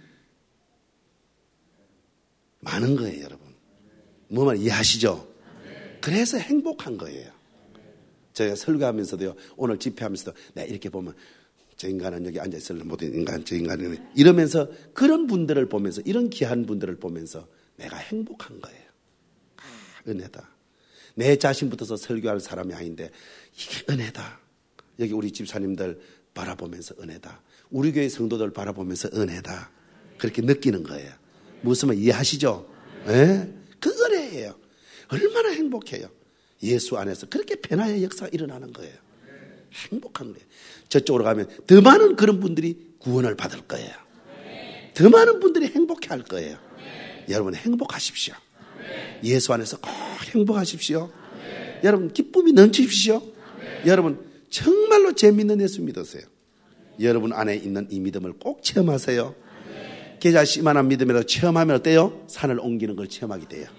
많은 거예요, 여러분. 뭐 말 이해하시죠? 그래서 행복한 거예요. 제가 설교하면서도요, 오늘 집회하면서도 내가 이렇게 보면 저 인간은 여기 앉아있을 모든 인간, 저 인간은 이러면서 그런 분들을 보면서 이런 귀한 분들을 보면서 내가 행복한 거예요. 아, 은혜다. 내 자신부터서 설교할 사람이 아닌데 이게 은혜다. 여기 우리 집사님들 바라보면서 은혜다. 우리 교회 성도들 바라보면서 은혜다. 그렇게 느끼는 거예요. 무슨 말 이해하시죠? 네? 그 은혜예요. 얼마나 행복해요. 예수 안에서 그렇게 변화의 역사가 일어나는 거예요. 행복한 거예요. 저쪽으로 가면 더 많은 그런 분들이 구원을 받을 거예요. 더 많은 분들이 행복해 할 거예요. 여러분 행복하십시오. 예수 안에서 꼭 행복하십시오. 여러분 기쁨이 넘치십시오. 여러분 정말로 재밌는 예수 믿으세요. 여러분 안에 있는 이 믿음을 꼭 체험하세요. 계좌씨만한 믿음이라도 체험하면 어때요? 산을 옮기는 걸 체험하게 돼요.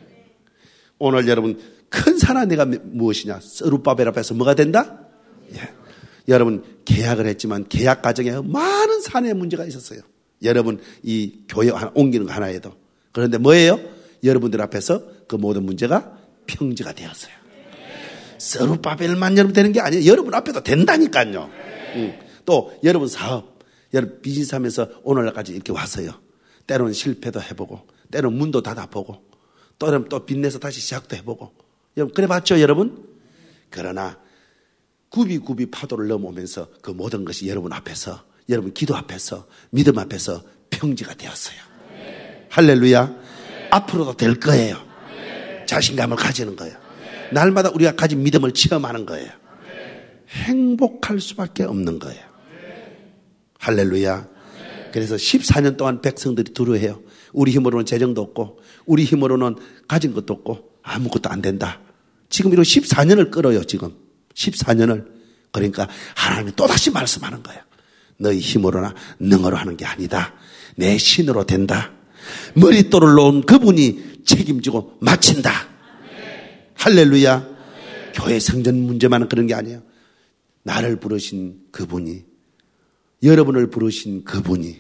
오늘 여러분 큰 산 안에가 무엇이냐? 스룹바벨 앞에서 뭐가 된다? 예. 여러분 계약을 했지만 계약 과정에 많은 산의 문제가 있었어요. 여러분 이 교회 하나 옮기는 거 하나에도. 그런데 뭐예요? 여러분들 앞에서 그 모든 문제가 평지가 되었어요. 스룹바벨만 여러분 되는 게 아니에요. 여러분 앞에도 된다니까요. 응. 또 여러분 사업, 여러분 비즈니스 하면서 오늘날까지 이렇게 왔어요. 때로는 실패도 해보고 때로는 문도 닫아보고 또는 또 빚내서 다시 시작도 해보고. 여러분 그래 봤죠, 여러분? 그러나 굽이굽이 파도를 넘어오면서 그 모든 것이 여러분 앞에서, 여러분 기도 앞에서, 믿음 앞에서 평지가 되었어요. 네. 할렐루야. 네. 앞으로도 될 거예요. 네. 자신감을 가지는 거예요. 네. 날마다 우리가 가진 믿음을 체험하는 거예요. 네. 행복할 수밖에 없는 거예요. 네. 할렐루야. 네. 그래서 십사 년 동안 백성들이 두려워해요. 우리 힘으로는 재정도 없고 우리 힘으로는 가진 것도 없고 아무것도 안 된다. 지금 이런 십사 년을 끌어요, 지금. 십사 년을. 그러니까 하나님이 또다시 말씀하는 거예요. 너희 힘으로나 능으로 하는 게 아니다. 내 신으로 된다. 머릿돌을 놓은 그분이 책임지고 마친다. 네. 할렐루야. 네. 교회 성전 문제만은 그런 게 아니에요. 나를 부르신 그분이, 여러분을 부르신 그분이,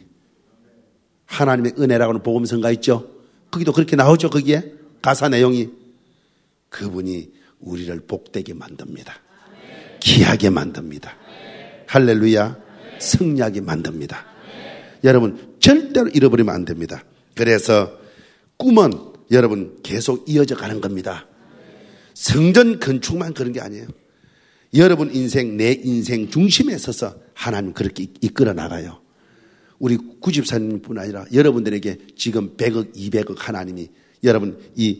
하나님의 은혜라고는 복음서가 있죠. 거기도 그렇게 나오죠. 거기에 가사 내용이. 그분이 우리를 복되게 만듭니다. 귀하게 만듭니다. 할렐루야. 승리하게 만듭니다. 여러분 절대로 잃어버리면 안 됩니다. 그래서 꿈은 여러분 계속 이어져 가는 겁니다. 성전 건축만 그런 게 아니에요. 여러분 인생, 내 인생 중심에 서서 하나님 그렇게 이끌어 나가요. 우리 구집사님뿐 아니라 여러분들에게 지금 백억, 이백억 하나님이 여러분 이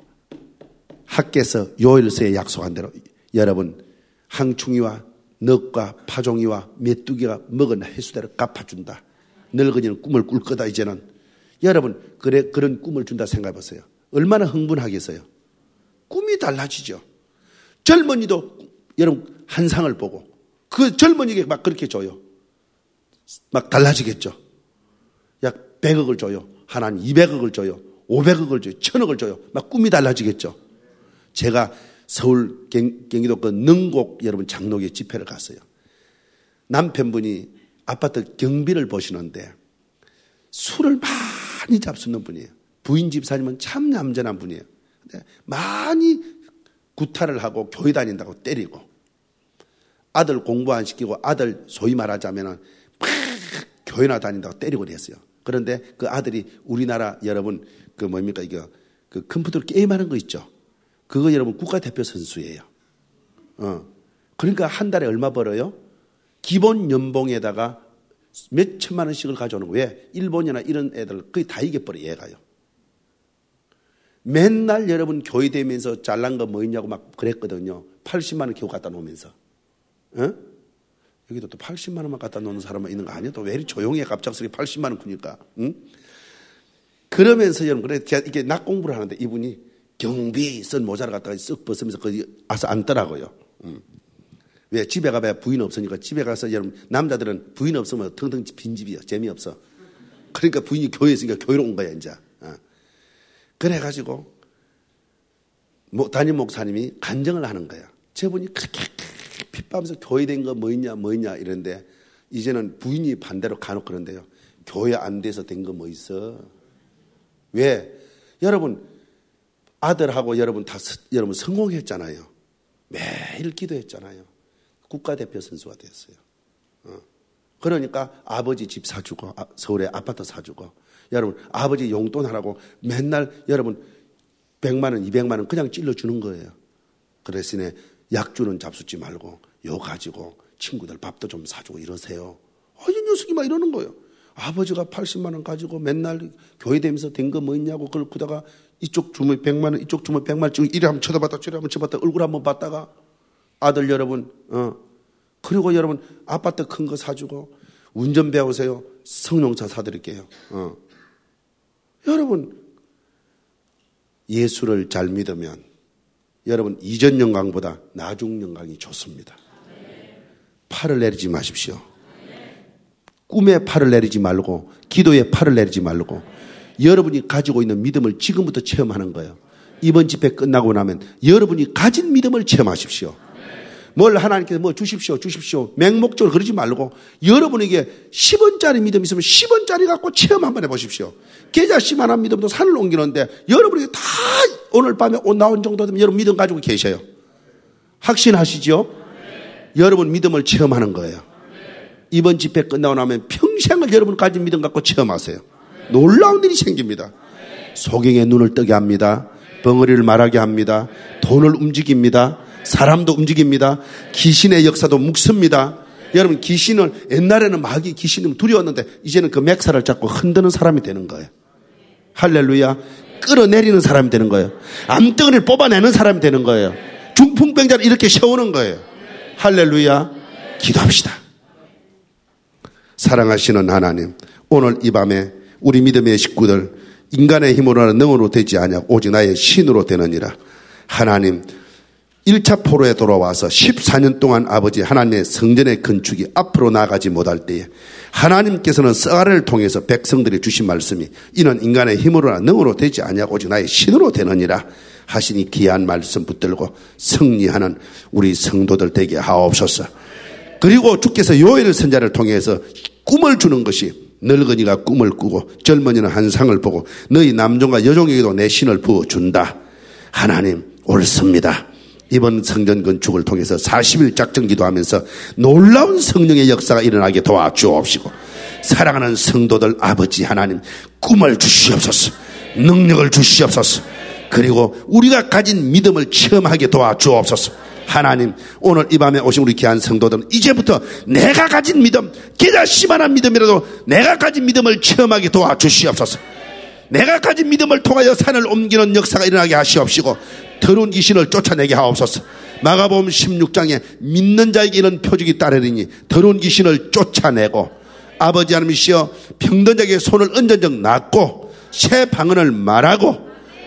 학계에서 요엘서에 약속한 대로 여러분 항충이와 넉과 파종이와 메뚜기가 먹은 해수대를 갚아준다. 늙은이는 꿈을 꿀 거다. 이제는 여러분 그래 그런 꿈을 준다 생각해 보세요. 얼마나 흥분하겠어요. 꿈이 달라지죠. 젊은이도 여러분 환상을 보고 그 젊은이에게 막 그렇게 줘요. 막 달라지겠죠. 약 백억을 줘요. 하나는 이백억을 줘요. 오백억을 줘요. 천억을 줘요. 막 꿈이 달라지겠죠. 제가 서울 경, 경기도 그 능곡 여러분 장로교 집회를 갔어요. 남편분이 아파트 경비를 보시는데 술을 많이 잡수는 분이에요. 부인 집사님은 참 얌전한 분이에요. 근데 많이 구타를 하고 교회 다닌다고 때리고 아들 공부 안 시키고 아들 소위 말하자면 막 교회나 다닌다고 때리고 그랬어요. 그런데 그 아들이 우리나라 여러분 그 뭡니까 이거 그 컴퓨터로 게임하는 거 있죠. 그거 여러분 국가대표 선수예요. 어. 그러니까 한 달에 얼마 벌어요? 기본 연봉에다가 몇 천만 원씩을 가져오는 거예요. 왜? 일본이나 이런 애들 거의 다 이겨버려 얘가요. 맨날 여러분 교회 다니면서 잘난 거 뭐 있냐고 막 그랬거든요. 팔십만 원 겨우 갖다 놓으면서. 어? 여기도 또 팔십만 원만 갖다 놓는 사람은 있는 거 아니야? 또 왜 이리 조용해 갑작스레 팔십만 원 구니까. 응? 그러면서 여러분 그래 이게 낙 공부를 하는데 이분이 경비 쓴 모자를 갖다가 쓱 벗으면서 거기 와서 앉더라고요. 응. 왜? 집에 가봐야 부인 없으니까 집에 가서 여러분 남자들은 부인 없으면 텅텅 빈집이야. 재미없어. 그러니까 부인이 교회에 있으니까 교회로 온 거야 이제. 어. 그래가지고 뭐, 담임 목사님이 간증을 하는 거야. 저분이 그렇게 핏밤에서 교회 된 거 뭐 있냐 뭐 있냐 이런데 이제는 부인이 반대로 간혹 그런데요. 교회 안 돼서 된 거 뭐 있어. 왜? 여러분 아들하고 여러분 다 여러분 성공했잖아요. 매일 기도했잖아요. 국가대표 선수가 됐어요. 어. 그러니까 아버지 집 사주고 서울에 아파트 사주고 여러분 아버지 용돈 하라고 맨날 여러분 백만 원 이백만 원 그냥 찔러주는 거예요. 그랬으니 약주는 잡수지 말고 요 가지고 친구들 밥도 좀 사주고 이러세요. 아, 이 녀석이 막 이러는 거예요. 아버지가 팔십만 원 가지고 맨날 교회 다니면서 된 거 뭐 있냐고 그걸 그다가 이쪽 주면 백만 원 이쪽 주면 백만 원 이리 한번 쳐다봤다 저리 한번 쳐봤다 얼굴 한번 봤다가 아들 여러분 어 그리고 여러분 아파트 큰 거 사주고 운전 배우세요. 성룡차 사드릴게요. 어. 여러분 예수를 잘 믿으면 여러분 이전 영광보다 나중 영광이 좋습니다. 팔을 내리지 마십시오. 꿈에 팔을 내리지 말고 기도에 팔을 내리지 말고 여러분이 가지고 있는 믿음을 지금부터 체험하는 거예요. 이번 집회 끝나고 나면 여러분이 가진 믿음을 체험하십시오. 뭘 하나님께서 뭐 주십시오 주십시오 맹목적으로 그러지 말고 여러분에게 십 원짜리 믿음 있으면 십 원짜리 갖고 체험 한번 해보십시오. 계좌씨만한 믿음도 산을 옮기는데 여러분에게 다 오늘 밤에 옷 나온 정도 되면 여러분 믿음 가지고 계셔요. 확신하시죠? 네. 여러분 믿음을 체험하는 거예요. 네. 이번 집회 끝나고 나면 평생을 여러분 가진 믿음 갖고 체험하세요. 네. 놀라운 일이 생깁니다. 네. 소경의 눈을 뜨게 합니다. 네. 벙어리를 말하게 합니다. 네. 돈을 움직입니다. 사람도 움직입니다. 귀신의 역사도 묶습니다. 여러분 귀신을 옛날에는 마귀 귀신은 두려웠는데 이제는 그 맥살을 잡고 흔드는 사람이 되는 거예요. 할렐루야. 끌어내리는 사람이 되는 거예요. 암덩어리를 뽑아내는 사람이 되는 거예요. 중풍병자를 이렇게 세우는 거예요. 할렐루야. 기도합시다. 사랑하시는 하나님, 오늘 이 밤에 우리 믿음의 식구들 인간의 힘으로나 능으로 되지 아니하고 오직 나의 신으로 되느니라. 하나님 일 차 포로에 돌아와서 십사 년 동안 아버지 하나님의 성전의 건축이 앞으로 나가지 못할 때에 하나님께서는 썩아를 통해서 백성들이 주신 말씀이 이는 인간의 힘으로나 능으로 되지 아니하고 오직 나의 신으로 되느니라 하시니 귀한 말씀 붙들고 승리하는 우리 성도들 되게 하옵소서. 그리고 주께서 요엘 선자를 통해서 꿈을 주는 것이 늙은이가 꿈을 꾸고 젊은이는 환상을 보고 너희 남종과 여종에게도 내 신을 부어준다. 하나님 옳습니다. 이번 성전 건축을 통해서 사십 일 작정 기도하면서 놀라운 성령의 역사가 일어나게 도와주옵시고 사랑하는 성도들 아버지 하나님 꿈을 주시옵소서. 능력을 주시옵소서. 그리고 우리가 가진 믿음을 체험하게 도와주옵소서. 하나님 오늘 이 밤에 오신 우리 귀한 성도들은 이제부터 내가 가진 믿음 깨자씨만한 믿음이라도 내가 가진 믿음을 체험하게 도와주시옵소서. 내가 가진 믿음을 통하여 산을 옮기는 역사가 일어나게 하시옵시고 더러운 귀신을 쫓아내게 하옵소서. 마가복음 십육 장에 믿는 자에게 이런 표적이 따르리니 더러운 귀신을 쫓아내고 아버지 하나님이시여 병든 자에게 손을 얹은 적 낫고 새 방언을 말하고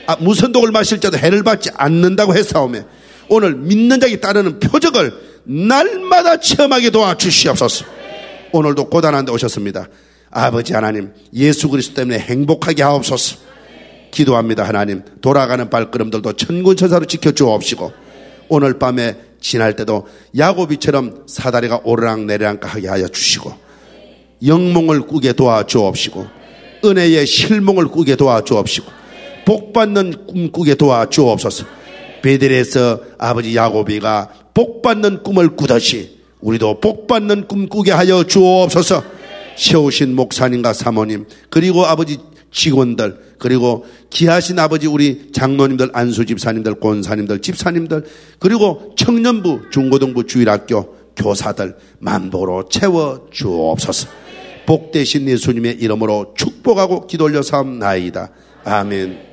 아, 무슨 독을 마실 자도 해를 받지 않는다고 했사오매 오늘 믿는 자에게 따르는 표적을 날마다 체험하게 도와주시옵소서. 오늘도 고단한 데 오셨습니다. 아버지 하나님, 예수 그리스도 때문에 행복하게 하옵소서. 기도합니다. 하나님, 돌아가는 발걸음들도 천군천사로 지켜주옵시고 오늘 밤에 지날 때도 야고비처럼 사다리가 오르락내리락 하게 하여 주시고 영몽을 꾸게 도와주옵시고 은혜의 실몽을 꾸게 도와주옵시고 복받는 꿈 꾸게 도와주옵소서. 베델에서 아버지 야고비가 복받는 꿈을 꾸듯이 우리도 복받는 꿈 꾸게 하여 주옵소서. 세우신 목사님과 사모님 그리고 아버지 직원들 그리고 귀하신 아버지 우리 장로님들 안수집사님들 권사님들 집사님들 그리고 청년부 중고등부 주일학교 교사들 만보로 채워 주옵소서. 복되신 예수님의 이름으로 축복하고 기도 올려 사옵나이다. 아멘.